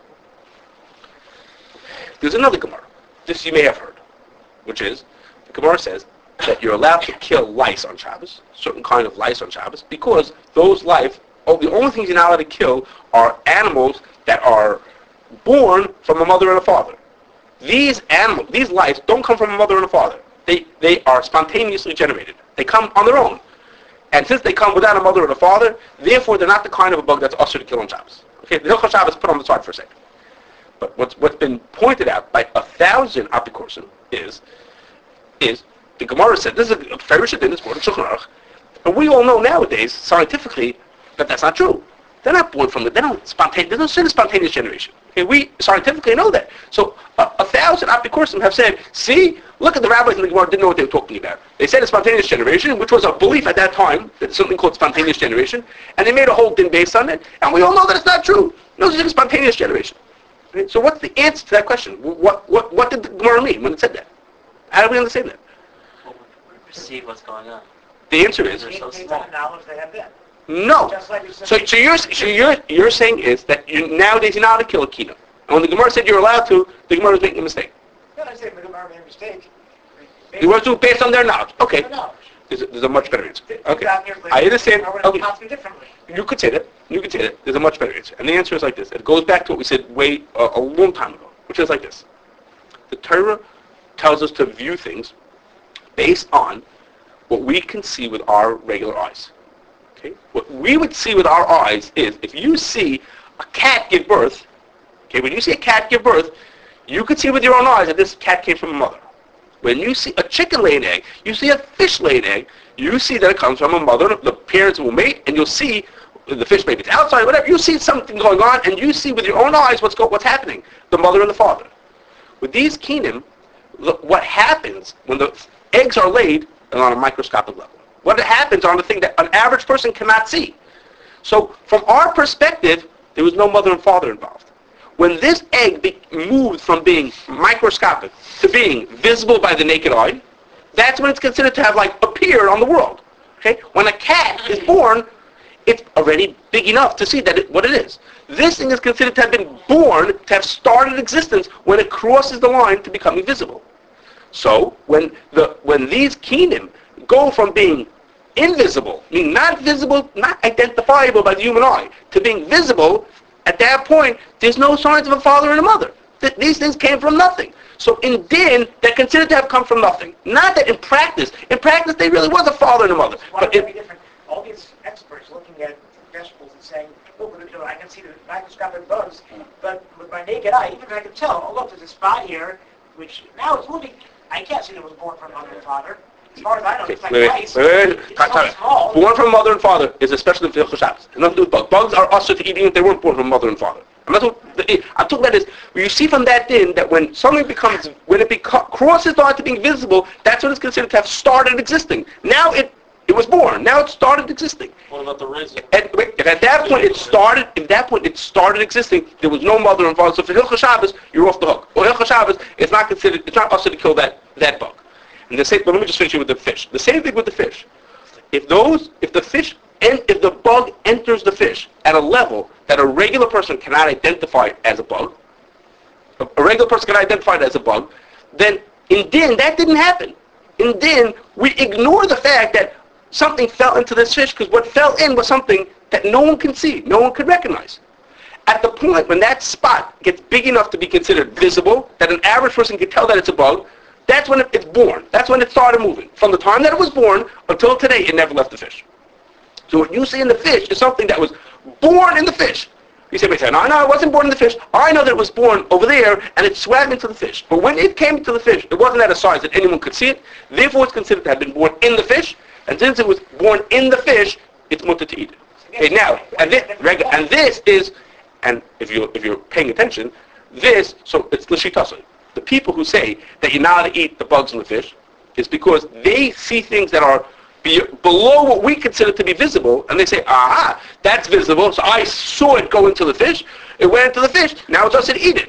there's another Gemara. This you may have heard, which is, the Gemara says that you're allowed to kill lice on Shabbos, certain kind of lice on Shabbos, because those lice, the only things you're not allowed to kill are animals that are born from a mother and a father. These lice don't come from a mother and a father. They are spontaneously generated. They come on their own. And since they come without a mother and a father, therefore they're not the kind of a bug that's usher to kill on Shabbos. Okay, the Hilchot Shabbos put on the side for a second. But what's been pointed out by 1,000 apikorsim is the Gemara said, this is a very shadin, it's born in Shulchan Aruch, and we all know nowadays, scientifically, that that's not true. They're not born from there's no spontaneous generation. Okay, we scientifically know that. So 1,000 apikorsim have said, see, look at the rabbis in the Gemara didn't know what they were talking about. They said it's spontaneous generation, which was a belief at that time, that something called spontaneous generation, and they made a whole din based on it, and we all know that it's not true. No such thing as spontaneous generation. Okay, so what's the answer to that question? What did the Gemara mean when it said that? How do we understand that? Well, we perceive what's going on. The answer is, Based on the knowledge they have then. No. Just like you said. So you're saying is that nowadays you're not allowed to kill a kina. And when the Gemara said you're allowed to, the Gemara is making a mistake. No, I said the Gemara made a mistake. The Gemara do based on their knowledge. Okay. No. There's a much better answer. Okay. Down here, I understand. I would Okay. have me differently. You could say that. You could say that. There's a much better answer. And the answer is like this. It goes back to what we said a long time ago, which is like this. The Torah tells us to view things based on what we can see with our regular eyes. Okay? What we would see with our eyes is if you see a cat give birth, okay, when you see a cat give birth, you could see with your own eyes that this cat came from a mother. When you see a chicken lay an egg, you see a fish lay an egg, you see that it comes from a mother, the parents will mate, and you'll see the fish maybe it's outside, whatever, you see something going on, and you see with your own eyes what's happening, the mother and the father. With these kinim, what happens when the eggs are laid is on a microscopic level. What happens on the thing that an average person cannot see. So from our perspective, there was no mother and father involved. When this egg moved from being microscopic to being visible by the naked eye, that's when it's considered to have appeared on the world. Okay? When a cat is born, it's already big enough to see what it is. This thing is considered to have been born, to have started existence when it crosses the line to becoming visible. So when these kinim go from being invisible, meaning not visible, not identifiable by the human eye, to being visible, at that point, there's no signs of a father and a mother. These things came from nothing. So in din, they're considered to have come from nothing. Not that in practice there really was a father and a mother. Why would that be different? All these experts looking at vegetables and saying, look, I can see the microscopic bugs, but with my naked eye, even if I can tell, oh look, there's a spot here, which now it's moving. I can't see that it was born from mother and father. As far as I know, it's like rice. It's so small. Born from mother and father is especially the Hilchos Shabbos. Nothing to do with bugs. Bugs are usher to eat even if they weren't born from mother and father. I'm talking about is, you see from that din that when something crosses the line to being visible, that's when it's considered to have started existing. Now it was born. Now it started existing. What about the raisin? If at that point it started existing, there was no mother and father. So for Hilchos Shabbos, you're off the hook. Well, Hilchos Shabbos, it's not usher to kill that bug. And but let me just finish it with the fish. The same thing with the fish. If the bug enters the fish at a level that a regular person cannot identify as a bug, then in din that didn't happen. In din, we ignore the fact that something fell into this fish because what fell in was something that no one can see, no one could recognize. At the point when that spot gets big enough to be considered visible, that an average person can tell that it's a bug, that's when it's born. That's when it started moving. From the time that it was born until today, it never left the fish. So what you see in the fish is something that was born in the fish. You say, no, it wasn't born in the fish. I know that it was born over there, and it swam into the fish. But when it came into the fish, it wasn't at a size that anyone could see it. Therefore, it's considered to have been born in the fish. And since it was born in the fish, it's mutter to eat it. Okay, now, and if you're paying attention, so it's l'shitasa. The people who say that you're not allowed to eat the bugs in the fish is because they see things that are below what we consider to be visible, and they say, aha, that's visible, so I saw it go into the fish, it went into the fish, now it's us to eat it.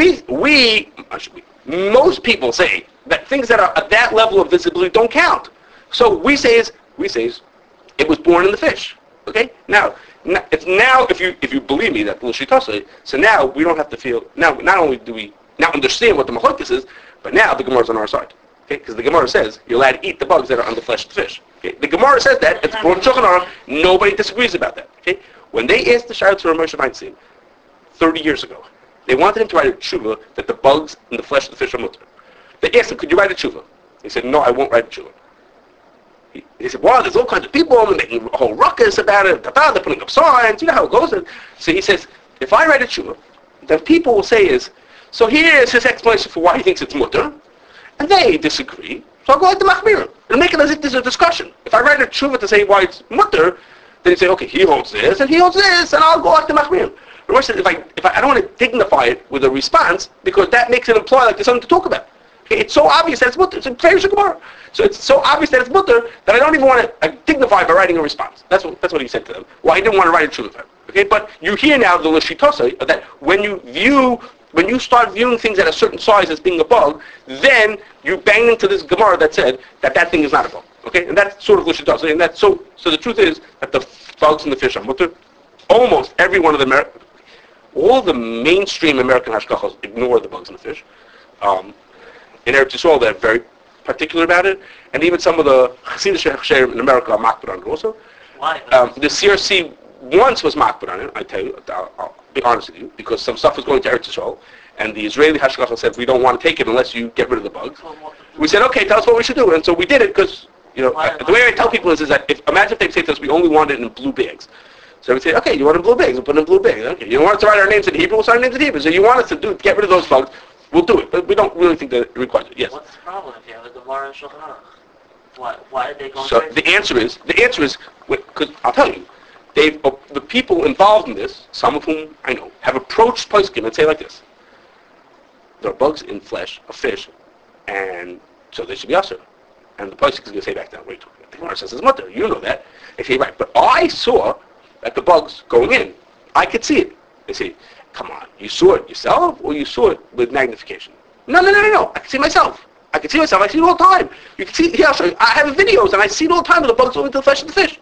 Most people say that things that are at that level of visibility don't count. So we say is it was born in the fish. Okay? Now if you believe me that l'shitasa, so now we don't have to feel, now not only do we now understand what the machlokes is, but now the Gemara is on our side. Okay? Because the Gemara says you're allowed to eat the bugs that are on the flesh of the fish. Okay? The Gemara says that, it's brought Shulchan Aruch, nobody disagrees about that. Okay? When they asked the Shayla to Moshe Feinstein 30 years ago, they wanted him to write a tshuva that the bugs in the flesh of the fish are mutter. They asked him, could you write a tshuva? He said, no, I won't write a tshuva. He said, well, there's all kinds of people making a whole ruckus about it, they're putting up signs, you know how it goes. So he says, if I write a tshuva, then people will say so here's his explanation for why he thinks it's mutter, and they disagree, so I'll go like the Machmirim. And make it as if there's a discussion. If I write a tshuva to say why it's mutter, then you say, okay, he holds this, and he holds this, and I'll go like the Machmirim. But said, if I don't want to dignify it with a response, because that makes it imply like there's something to talk about. Okay, it's so obvious that it's mutter. It's in Peirush Gemara. So it's so obvious that it's mutter that I don't even want to dignify by writing a response. That's what he said to them. Well, he didn't want to write a tshuva. Okay, but you hear now the l'shitasa that when you start viewing things at a certain size as being a bug, then you bang into this Gemara that said that thing is not a bug. Okay, and that's sort of l'shitasa. And that's so the truth is that bugs in the fish are mutter. Almost every one of the all the mainstream American hashgachos ignore the bugs in the fish. In Eretz Yisrael, they're very particular about it, and even some of the Hasidic Hashayim in America are makbid on it also. Why? The CRC once was makbid on it, I tell you, I'll be honest with you, because some stuff was going to Eretz Yisrael, and the Israeli hashgacha said, we don't want to take it unless you get rid of the bugs. We said, okay, tell us what we should do, and so we did it, because, the way I tell people is that, imagine if they say to us, we only want it in blue bags. So we say, okay, you want it in blue bags, we'll put it in blue bags. Okay, you want us to write our names in Hebrew, we'll write our names in Hebrew. So you want us to get rid of those bugs, we'll do it, but we don't really think that it requires it. Yes? What's the problem if you have a Gemara and Shulchan Aruch? Why did they go So crazy? the answer is, because I'll tell you, the people involved in this, some of whom I know, have approached Poskim and say like this: there are bugs in flesh of fish, and so they should be usher. And the Poskim is going to say back down, wait, the Gemara says it's mutter. You know that. They say right, but I saw that the bugs going in. I could see it. They say, come on, you saw it yourself, or you saw it with magnification? No. I can see myself. I see it all the time. You can see, here, I'll show you. I have videos, and I see it all the time, and the bugs go into the flesh of the fish.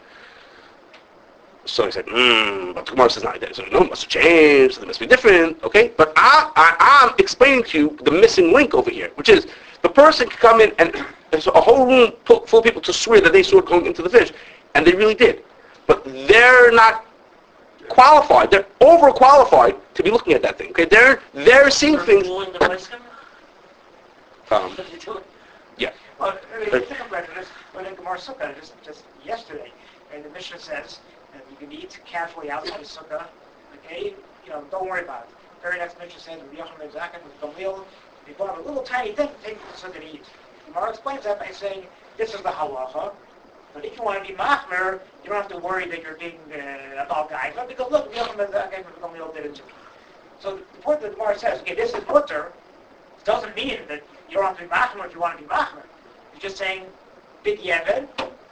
So he said, but the Gemara says not that. So no, it must have changed, it must be different, okay? But I'm explaining to you the missing link over here, which is the person can come in and there's a whole room full of people to swear that they saw it going into the fish, and they really did. But they're not qualified. They're overqualified to be looking at that thing, okay? They're seeing things. Fooling the Poskim? What are you doing? Yeah. Well, think about this. When in Gemara Sukkah, just yesterday, and the Mishnah says that you can eat casually outside the Sukkah. Okay, don't worry about it. Very next Mishnah says, "With Yochanan Zakat with Gamliel, if you bought a little tiny thing, take it to the Sukkah to eat." Gemara explains that by saying, "This is the halacha." But if you want to be machmer, you don't have to worry that you're being a bad guy. Because look, Yochanan Zakat with Gamliel did it too. So the point that the Gemara says, okay, this is mutter, doesn't mean that you don't have to be machmer if you want to be machmer. You're just saying, big yeven,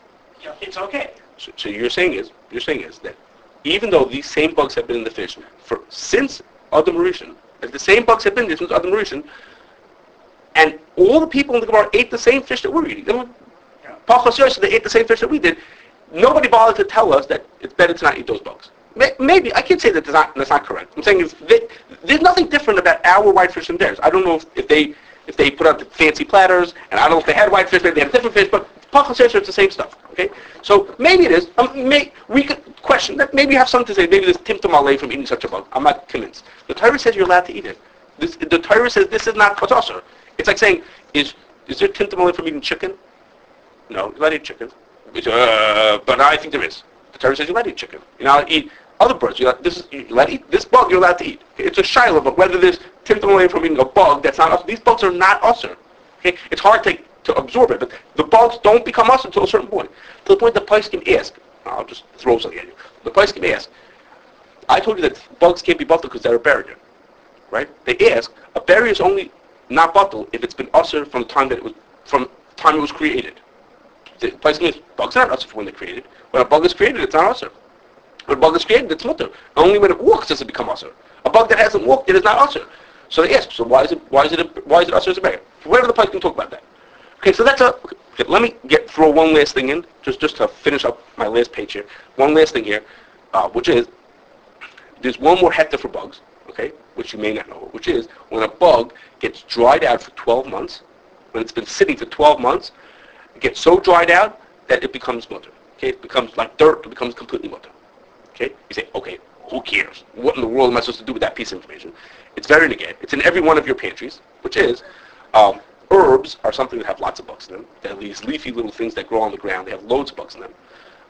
it's okay. So you're saying is that even though these same bugs have been in the fish since Adam Rishon, the same bugs have been there since Adam Rishon, and all the people in the Gemara ate the same fish that we're eating. Pachas Yosef, they ate the same fish that we did. Nobody bothered to tell us that it's better to not eat those bugs. Maybe I can't say that that's not correct. I'm saying there's nothing different about our white fish and theirs. I don't know if they put out the fancy platters, and I don't know if they had white fish, maybe they had different fish, but Pachas Yosef, it's the same stuff. Okay, so maybe it is. We could question that. Maybe you have something to say. Maybe there's timtum alei from eating such a bug. I'm not convinced. The Torah says you're allowed to eat it. The Torah says this is not kosher. It's like saying, is there timtum alei from eating chicken? No, you're allowed to eat chicken. But I think there is. The Torah says you're allowed to eat chicken. You're allowed to eat other birds. You're allowed to eat this bug. You're allowed to eat. Okay? It's a shiloh, but whether there's timtum alei from eating a bug that's not usher, these bugs are not usher. Okay, it's hard to absorb it, but the bugs don't become us until a certain point. To the point the Poskim ask, I'll just throw something at you. The Poskim ask, I told you that bugs can't be bottled because they're a barrier, right? They ask, a barrier is only not bottled if it's been ushered from the time it was created. The Poskim is, bugs are not ushered from when they're created. When a bug is created, it's not ushered. When a bug is created, it's mutter. Only when it walks does it become ushered. A bug that hasn't walked, it is not ushered. So they ask, so why is it ushered as a barrier? Where do the Poskim talk about that? Okay, so let me throw one last thing in, just to finish up my last page here. One last thing here, which is, there's one more hector for bugs, okay, which you may not know, which is when a bug gets dried out for 12 months, when it's been sitting for 12 months, it gets so dried out that it becomes mutter. Okay, it becomes like dirt, it becomes completely mutter. Okay, you say, okay, who cares? What in the world am I supposed to do with that piece of information? It's very negate. It's in every one of your pantries, which is, herbs are something that have lots of bugs in them. They're these leafy little things that grow on the ground. They have loads of bugs in them.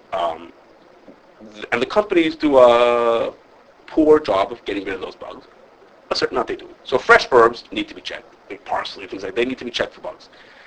And the companies do a poor job of getting rid of those bugs. A certain amount they do. So fresh herbs need to be checked. Like parsley, things like that, they need to be checked for bugs.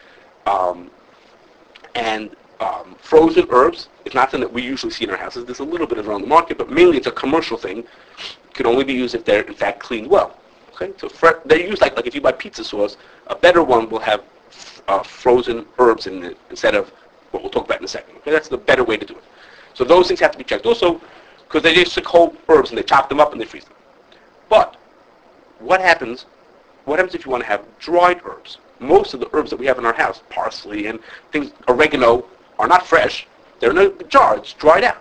Frozen herbs is not something that we usually see in our houses. There's a little bit around the market, but mainly it's a commercial thing. It can only be used if they're in fact cleaned well. Okay, so they use like if you buy pizza sauce, a better one will have frozen herbs in it instead of what we'll talk about in a second. Okay, that's the better way to do it. So those things have to be checked also because they just take whole herbs and they chop them up and they freeze them. But what happens if you want to have dried herbs? Most of the herbs that we have in our house, parsley and things, oregano, are not fresh. They're in a jar. It's dried out.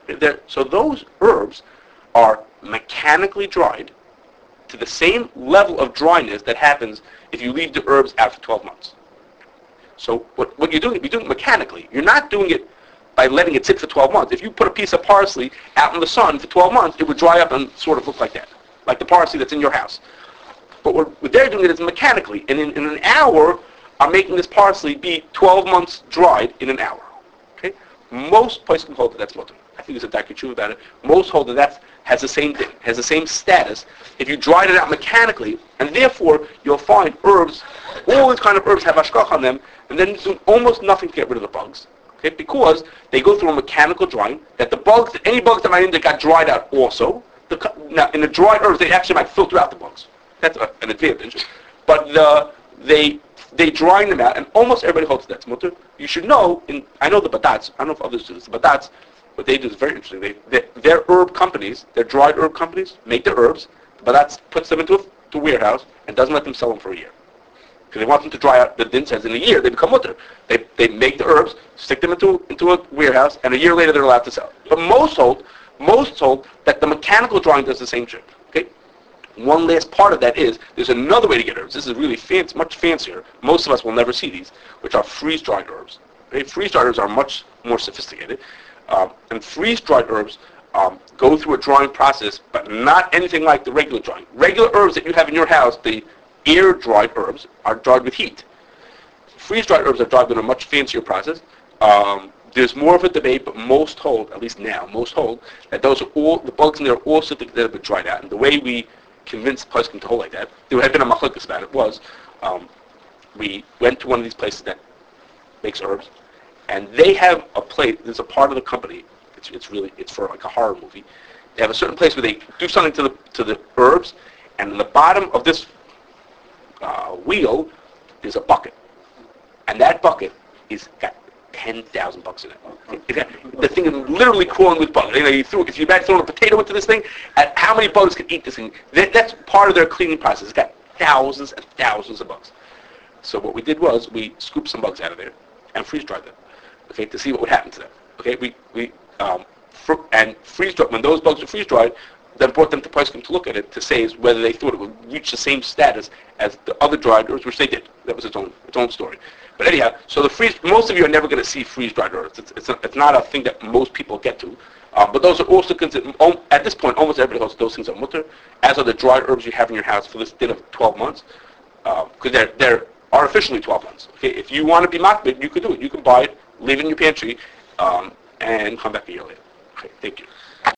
So those herbs are mechanically dried to the same level of dryness that happens if you leave the herbs out for 12 months. So what you're doing it mechanically. You're not doing it by letting it sit for 12 months. If you put a piece of parsley out in the sun for 12 months, it would dry up and sort of look like that, like the parsley that's in your house. But what they're doing it is mechanically, and in an hour, I'm making this parsley be 12 months dried in an hour. Okay? Most places can hold that that's mutter. I think there's a Dr. about it. Most hold that has the same thing, has the same status. If you dried it out mechanically, and therefore you'll find herbs, all these kind of herbs have ashkach on them, and then do almost nothing to get rid of the bugs. Okay? Because they go through a mechanical drying, that the bugs, any bugs that might in there got dried out also. Now, in the dried herbs, they actually might filter out the bugs. That's an advantage. But they drying them out, and almost everybody holds that's mutter. You should know, I know the batats, I don't know if others do this, the batats, what they do is very interesting. Their herb companies, their dried herb companies, make the herbs, the batats puts them into a warehouse and doesn't let them sell them for a year. Because they want them to dry out. The din says in a year they become mutter. They make the herbs, stick them into a warehouse, and a year later they're allowed to sell. But most hold that the mechanical drying does the same trick. Okay? One last part of that is, there's another way to get herbs. This is really fancy, much fancier. Most of us will never see these, which are freeze-dried herbs. Okay? Freeze-dried herbs are much more sophisticated. And freeze-dried herbs go through a drying process, but not anything like the regular drying. Regular herbs that you have in your house, the air-dried herbs, are dried with heat. Freeze-dried herbs are dried with a much fancier process. There's more of a debate, but most hold, at least now, that those are all, the bugs in there are also that have been dried out. And the way we convinced Poskim to hold like that, there had been a machlokes about it, was we went to one of these places that makes herbs, and they have a place, there's a part of the company, it's for like a horror movie. They have a certain place where they do something to the herbs, and in the bottom of this wheel is a bucket. And that bucket is got 10,000 bugs in it. The thing is literally crawling with bugs. If you imagine throwing a potato into this thing, how many bugs can eat this thing? That's part of their cleaning process. It's got thousands and thousands of bugs. So what we did was we scooped some bugs out of there and freeze-dried them, okay, to see what would happen to them. Okay, and freeze-dried, when those bugs were freeze-dried, then brought them to Poskim to look at it to say whether they thought it would reach the same status as the other dried herbs, which they did. That was its own story. But anyhow, so most of you are never going to see freeze-dried herbs. It's not a thing that most people get to. But those are also considered, at this point, almost everybody holds those things are mutter, as are the dried herbs you have in your house for this din of 12 months, because they're artificially 12 months. Okay, if you want to be makbid, you could do it. You can buy it, leave it in your pantry, and come back a year later. Okay, thank you.